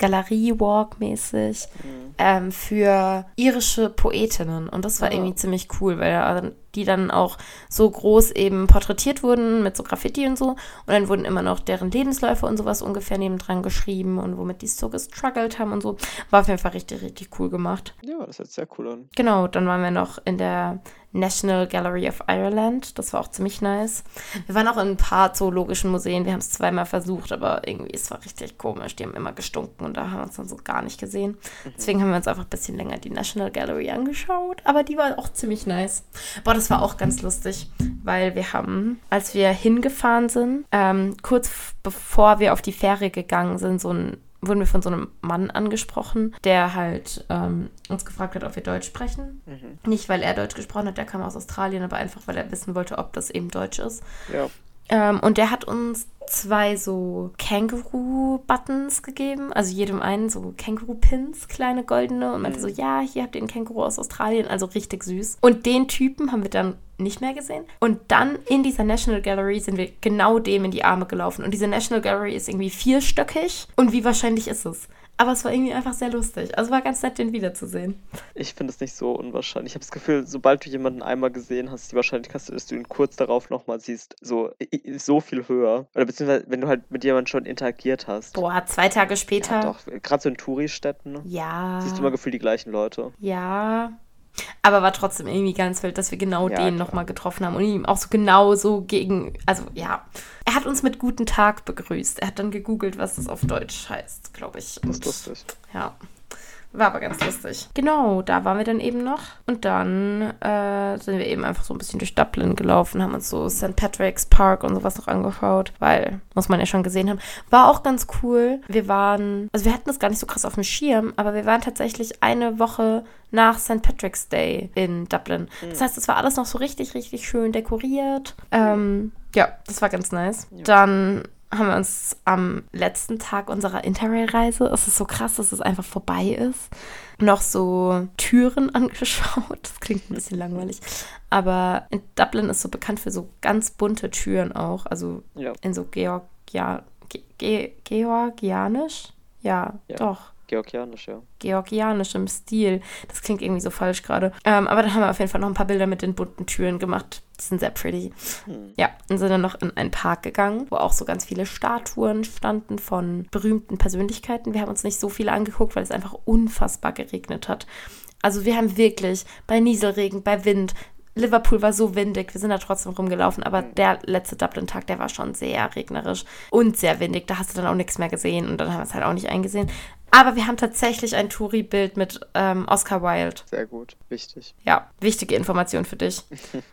Kunstgalerie-Walk-mäßig mhm. ähm, für irische Poetinnen. Und das war oh. irgendwie ziemlich cool, weil die dann auch so groß eben porträtiert wurden mit so Graffiti und so. Und dann wurden immer noch deren Lebensläufe und sowas ungefähr nebendran geschrieben und womit die so gestruggelt haben und so. War auf jeden Fall richtig, richtig cool gemacht.
Ja, das hört sehr cool an.
Genau, dann waren wir noch in der National Gallery of Ireland. Das war auch ziemlich nice. Wir waren auch in ein paar zoologischen Museen. Wir haben es zweimal versucht, aber irgendwie, es war richtig komisch. Die haben immer gestunken und da haben wir uns dann so gar nicht gesehen. Mhm. Deswegen haben wir uns einfach ein bisschen länger die National Gallery angeschaut. Aber die war auch ziemlich nice. Boah, das war auch ganz lustig, weil wir haben, als wir hingefahren sind, ähm, kurz f- bevor wir auf die Fähre gegangen sind, so ein wurden wir von so einem Mann angesprochen, der halt ähm, uns gefragt hat, ob wir Deutsch sprechen. Mhm. Nicht, weil er Deutsch gesprochen hat, der kam aus Australien, aber einfach, weil er wissen wollte, ob das eben Deutsch ist.
Ja.
Ähm, und der hat uns zwei so Känguru-Buttons gegeben, also jedem einen so Känguru-Pins, kleine goldene, und meinte mhm. so, ja, hier habt ihr einen Känguru aus Australien, also richtig süß. Und den Typen haben wir dann nicht mehr gesehen. Und dann in dieser National Gallery sind wir genau dem in die Arme gelaufen. Und diese National Gallery ist irgendwie vierstöckig. Und wie wahrscheinlich ist es? Aber es war irgendwie einfach sehr lustig. Also war ganz nett, den wiederzusehen.
Ich finde es nicht so unwahrscheinlich. Ich habe das Gefühl, sobald du jemanden einmal gesehen hast, die Wahrscheinlichkeit, dass du ihn kurz darauf nochmal siehst, so, so viel höher. Oder beziehungsweise, wenn du halt mit jemandem schon interagiert hast.
Boah, zwei Tage später.
Ja, doch, gerade so in Touri-Städten.
Ja.
Siehst du immer gefühlt die gleichen Leute.
Ja. Aber war trotzdem irgendwie ganz wild, dass wir genau
Ja,
den
klar.
nochmal getroffen haben und ihm auch so genau so gegen, also ja. Er hat uns mit guten Tag begrüßt. Er hat dann gegoogelt, was das auf Deutsch heißt, glaube ich.
Das ist lustig.
Ja. War aber ganz lustig. Genau, da waren wir dann eben noch. Und dann äh, sind wir eben einfach so ein bisschen durch Dublin gelaufen, haben uns so Sankt Patrick's Park und sowas noch angeschaut, weil, muss man ja schon gesehen haben. War auch ganz cool. Wir waren, also wir hatten das gar nicht so krass auf dem Schirm, aber wir waren tatsächlich eine Woche nach Sankt Patrick's Day in Dublin. Mhm. Das heißt, es war alles noch so richtig, richtig schön dekoriert. Ähm, ja, das war ganz nice. Ja. Dann haben wir uns am letzten Tag unserer Interrail-Reise, es ist so krass, dass es einfach vorbei ist, noch so Türen angeschaut. Das klingt ein bisschen langweilig. Aber in Dublin ist so bekannt für so ganz bunte Türen auch. Also ja. in so Georgia, Ge- Ge- Georgianisch? Ja, ja, doch.
Georgianisch, ja.
Georgianischem Stil. Das klingt irgendwie so falsch gerade. Ähm, aber dann haben wir auf jeden Fall noch ein paar Bilder mit den bunten Türen gemacht. Die sind sehr pretty. Hm. Ja, und sind dann noch in einen Park gegangen, wo auch so ganz viele Statuen standen von berühmten Persönlichkeiten. Wir haben uns nicht so viele angeguckt, weil es einfach unfassbar geregnet hat. Also wir haben wirklich bei Nieselregen, bei Wind, Liverpool war so windig, wir sind da trotzdem rumgelaufen, aber mhm. der letzte Dublin-Tag, der war schon sehr regnerisch und sehr windig. Da hast du dann auch nichts mehr gesehen und dann haben wir es halt auch nicht eingesehen. Aber wir haben tatsächlich ein Touri-Bild mit ähm, Oscar Wilde.
Sehr gut, wichtig.
Ja, wichtige Information für dich.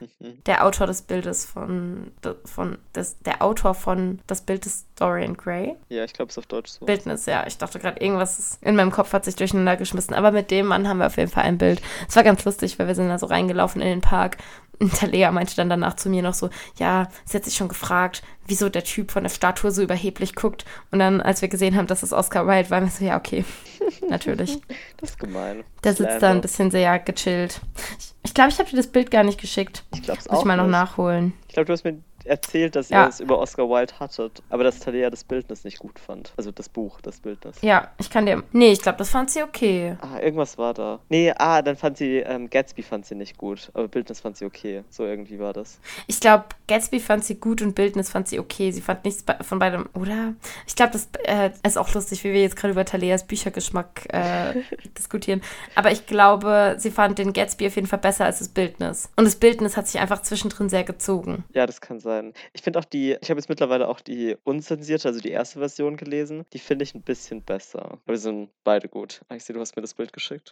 Der Autor des Bildes von, von des, der Autor von das Bild des Dorian Gray.
Ja, ich glaube, es ist auf Deutsch so.
Bildnis, ja. Ich dachte gerade, irgendwas in meinem Kopf hat sich durcheinander geschmissen. Aber mit dem Mann haben wir auf jeden Fall ein Bild. Es war ganz lustig, weil wir sind da so reingelaufen in den Park. Und der Lea meinte dann danach zu mir noch so, ja, sie hat sich schon gefragt, wieso der Typ von der Statue so überheblich guckt. Und dann, als wir gesehen haben, dass es Oscar Wilde war, waren wir so, ja, okay, natürlich.
Das ist gemein.
Der sitzt da ein bisschen sehr gechillt. Ich glaube, ich habe dir das Bild gar nicht geschickt.
Ich glaube es auch
Muss ich mal noch
nicht.
nachholen.
Ich glaube, du hast mir erzählt, dass
Ja.
ihr es über Oscar Wilde hattet, aber dass Thalia das Bildnis nicht gut fand. Also das Buch, das Bildnis.
Ja, ich kann dir... Nee, ich glaube, das fand sie okay.
Ah, irgendwas war da. Nee, ah, dann fand sie, ähm, Gatsby fand sie nicht gut, aber Bildnis fand sie okay. So irgendwie war das.
Ich glaube, Gatsby fand sie gut und Bildnis fand sie okay. Sie fand nichts be- von beidem, oder? Ich glaube, das äh, ist auch lustig, wie wir jetzt gerade über Thalias Büchergeschmack äh, diskutieren. Aber ich glaube, sie fand den Gatsby auf jeden Fall besser als das Bildnis. Und das Bildnis hat sich einfach zwischendrin sehr gezogen.
Ja, das kann sein. Ich finde auch die, ich habe jetzt mittlerweile auch die unzensierte, also die erste Version gelesen. Die finde ich ein bisschen besser. Aber wir sind beide gut. Ah, ich sehe, du hast mir das Bild geschickt. Hm.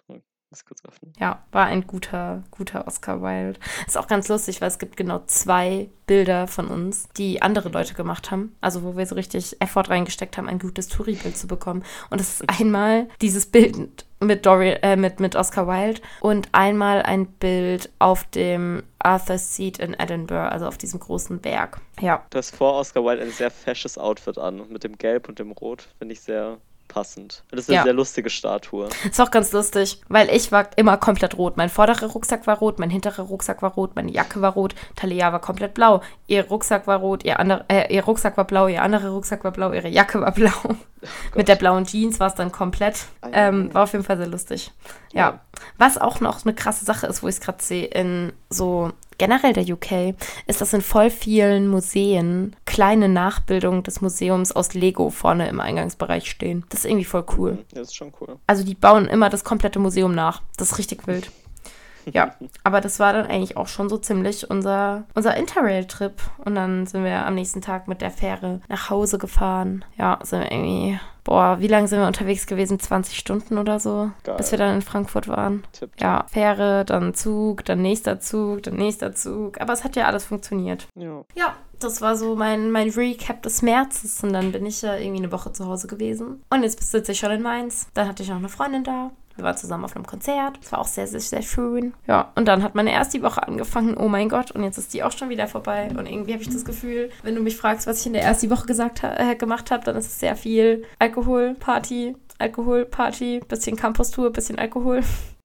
Muss kurz öffnen.
Ja, war ein guter, guter Oscar Wilde. Ist auch ganz lustig, weil es gibt genau zwei Bilder von uns, die andere Leute gemacht haben. Also wo wir so richtig Effort reingesteckt haben, ein gutes Touri-Bild zu bekommen. Und das ist einmal dieses Bild mit, Dori- äh, mit, mit Oscar Wilde und einmal ein Bild auf dem Arthur's Seat in Edinburgh, also auf diesem großen Berg. Ja.
Du hast vor Oscar Wilde ein sehr fesches Outfit an. Mit dem Gelb und dem Rot finde ich sehr passend. Das ist eine
Ja.
sehr lustige Statue.
Ist auch ganz lustig, weil ich war immer komplett rot. Mein vorderer Rucksack war rot, mein hinterer Rucksack war rot, meine Jacke war rot, Talia war komplett blau. Ihr Rucksack war rot, ihr, andere, äh, ihr Rucksack war blau, ihr anderer Rucksack war blau, ihre Jacke war blau.
Oh
Mit der blauen Jeans war es dann komplett. Ähm, war auf jeden Fall sehr lustig. Ja.
Ja.
Was auch noch eine krasse Sache ist, wo ich es gerade sehe, in so generell der U K, ist, dass in voll vielen Museen kleine Nachbildungen des Museums aus Lego vorne im Eingangsbereich stehen. Das ist irgendwie voll cool.
Mhm, Das ist schon cool.
Also die bauen immer das komplette Museum nach. Das ist richtig wild. Ja, aber das war dann eigentlich auch schon so ziemlich unser, unser Interrail-Trip. Und dann sind wir am nächsten Tag mit der Fähre nach Hause gefahren. Ja, sind wir irgendwie, boah, wie lange sind wir unterwegs gewesen? zwanzig Stunden oder so,
Geil.
bis wir dann in Frankfurt waren.
Tipp.
Ja, Fähre, dann Zug, dann nächster Zug, dann nächster Zug. Aber es hat ja alles funktioniert.
Ja.
Ja, das war so mein, mein Recap des Märzes. Und dann bin ich ja irgendwie eine Woche zu Hause gewesen. Und jetzt sitze ich schon in Mainz. Dann hatte ich noch eine Freundin da. Wir waren zusammen auf einem Konzert. Das war auch sehr, sehr, sehr schön. Ja, und dann hat meine erste Woche angefangen. Oh mein Gott. Und jetzt ist die auch schon wieder vorbei. Und irgendwie habe ich das Gefühl, wenn du mich fragst, was ich in der ersten Woche gesagt ha- äh, gemacht habe, dann ist es sehr viel Alkohol, Party, Alkohol, Party, bisschen Campus-Tour, bisschen Alkohol.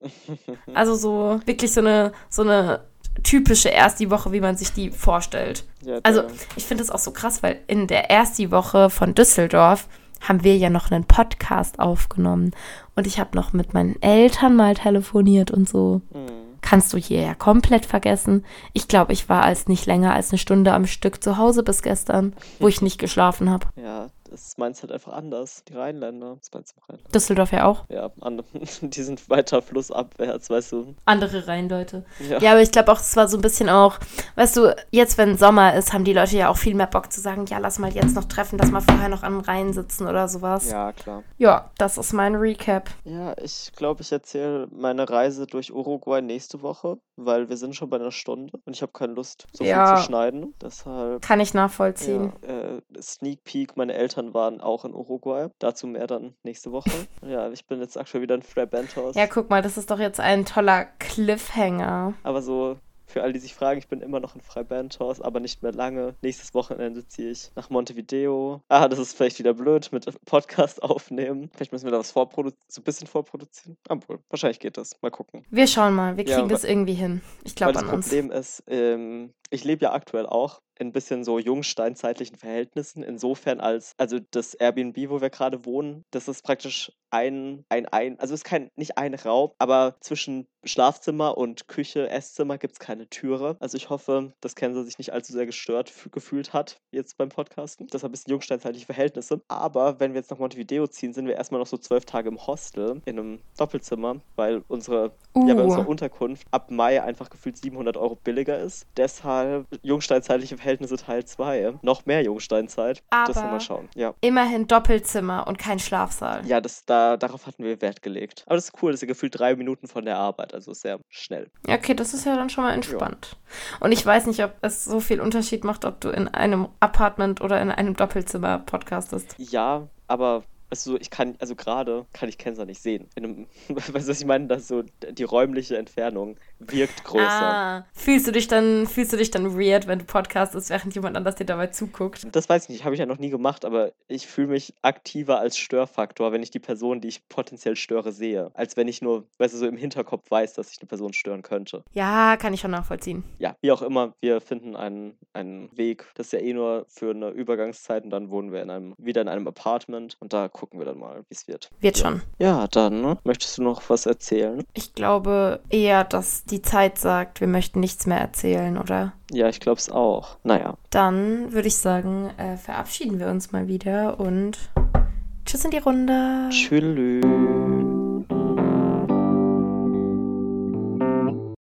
Also so wirklich so eine, so eine typische erste Woche, wie man sich die vorstellt.
Ja,
Also
der-
ich finde das auch so krass, weil in der ersten Woche von Düsseldorf haben wir ja noch einen Podcast aufgenommen. Und ich habe noch mit meinen Eltern mal telefoniert und so.
Mhm.
Kannst du hier ja komplett vergessen. Ich glaube, ich war als nicht länger als eine Stunde am Stück zu Hause bis gestern, wo ich nicht geschlafen habe.
Ja, das ist meins halt einfach anders. Die Rheinländer. Das meinst du Rheinland?
Düsseldorf ja auch.
Ja, an, die sind weiter flussabwärts, weißt du.
Andere Rheinleute.
Ja.
Ja, aber ich glaube auch, es war so ein bisschen auch, weißt du, jetzt, wenn Sommer ist, haben die Leute ja auch viel mehr Bock zu sagen, ja, lass mal jetzt noch treffen, dass mal vorher noch am Rhein sitzen oder sowas.
Ja, klar.
Ja, das ist mein Recap.
Ja, ich glaube, ich erzähle meine Reise durch Uruguay nächste Woche, weil wir sind schon bei einer Stunde und ich habe keine Lust, so
Ja.
viel zu schneiden. Deshalb,
Kann ich nachvollziehen.
ja, äh, Sneak Peek, meine Eltern waren auch in Uruguay. Dazu mehr dann nächste Woche. Ja, ich bin jetzt aktuell wieder in Fray-Bentos.
Ja, guck mal, das ist doch jetzt ein toller Cliffhanger.
Aber so, für alle, die sich fragen, ich bin immer noch in Fray-Bentos, aber nicht mehr lange. Nächstes Wochenende ziehe ich nach Montevideo. Ah, das ist vielleicht wieder blöd mit Podcast aufnehmen. Vielleicht müssen wir da was vorprodu- so ein bisschen vorproduzieren. Obwohl, wahrscheinlich geht das. Mal gucken.
Wir schauen mal, wir
Ja,
kriegen
weil-
das irgendwie hin. Ich
Weil
glaube
das
an uns.
Problem ist, ähm, ich lebe ja aktuell auch in ein bisschen so jungsteinzeitlichen Verhältnissen. Insofern als, also das Airbnb, wo wir gerade wohnen, das ist praktisch ein, ein, ein, also es ist kein, nicht ein Raum, aber zwischen Schlafzimmer und Küche, Esszimmer gibt es keine Türe. Also ich hoffe, dass Kenza sich nicht allzu sehr gestört f- gefühlt hat jetzt beim Podcasten. Deshalb ein bisschen jungsteinzeitliche Verhältnisse. Aber wenn wir jetzt nach Montevideo ziehen, sind wir erstmal noch so zwölf Tage im Hostel in einem Doppelzimmer, weil unsere
Uh,
ja, bei unserer Unterkunft ab Mai einfach gefühlt siebenhundert Euro billiger ist. Deshalb jungsteinzeitliche Verhältnisse Teil zwei. Noch mehr Jungsteinzeit. Das
Aber-
wir mal schauen. Ja.
immerhin Doppelzimmer und kein Schlafsaal.
Ja, das, da, darauf hatten wir Wert gelegt. Aber das ist cool, das ist ja gefühlt drei Minuten von der Arbeit, also sehr schnell.
Ja, okay, das ist ja dann schon mal entspannt. Und ich weiß nicht, ob es so viel Unterschied macht, ob du in einem Apartment oder in einem Doppelzimmer podcastest.
Ja, aber weißt du, ich kann, also gerade kann ich Kenza nicht sehen. In einem, weißt du, was ich meine? Dass so die räumliche Entfernung wirkt größer.
Ah, fühlst du dich dann, fühlst du dich dann weird, wenn du podcastest, während jemand anders dir dabei zuguckt?
Das weiß ich nicht, habe ich ja noch nie gemacht, aber ich fühle mich aktiver als Störfaktor, wenn ich die Person, die ich potenziell störe, sehe. Als wenn ich nur, weißt du, so im Hinterkopf weiß, dass ich eine Person stören könnte.
Ja, kann ich schon nachvollziehen.
Ja, wie auch immer, wir finden einen, einen Weg. Das ist ja eh nur für eine Übergangszeit und dann wohnen wir in einem, wieder in einem Apartment und da gucken wir dann mal, wie es wird.
Wird
Ja.
schon.
Ja, dann, ne? Möchtest du noch was erzählen?
Ich glaube eher, dass die Zeit sagt, wir möchten nichts mehr erzählen, oder?
Ja, ich glaube es auch. Naja.
Dann würde ich sagen, äh, verabschieden wir uns mal wieder und tschüss in die Runde.
Tschüss.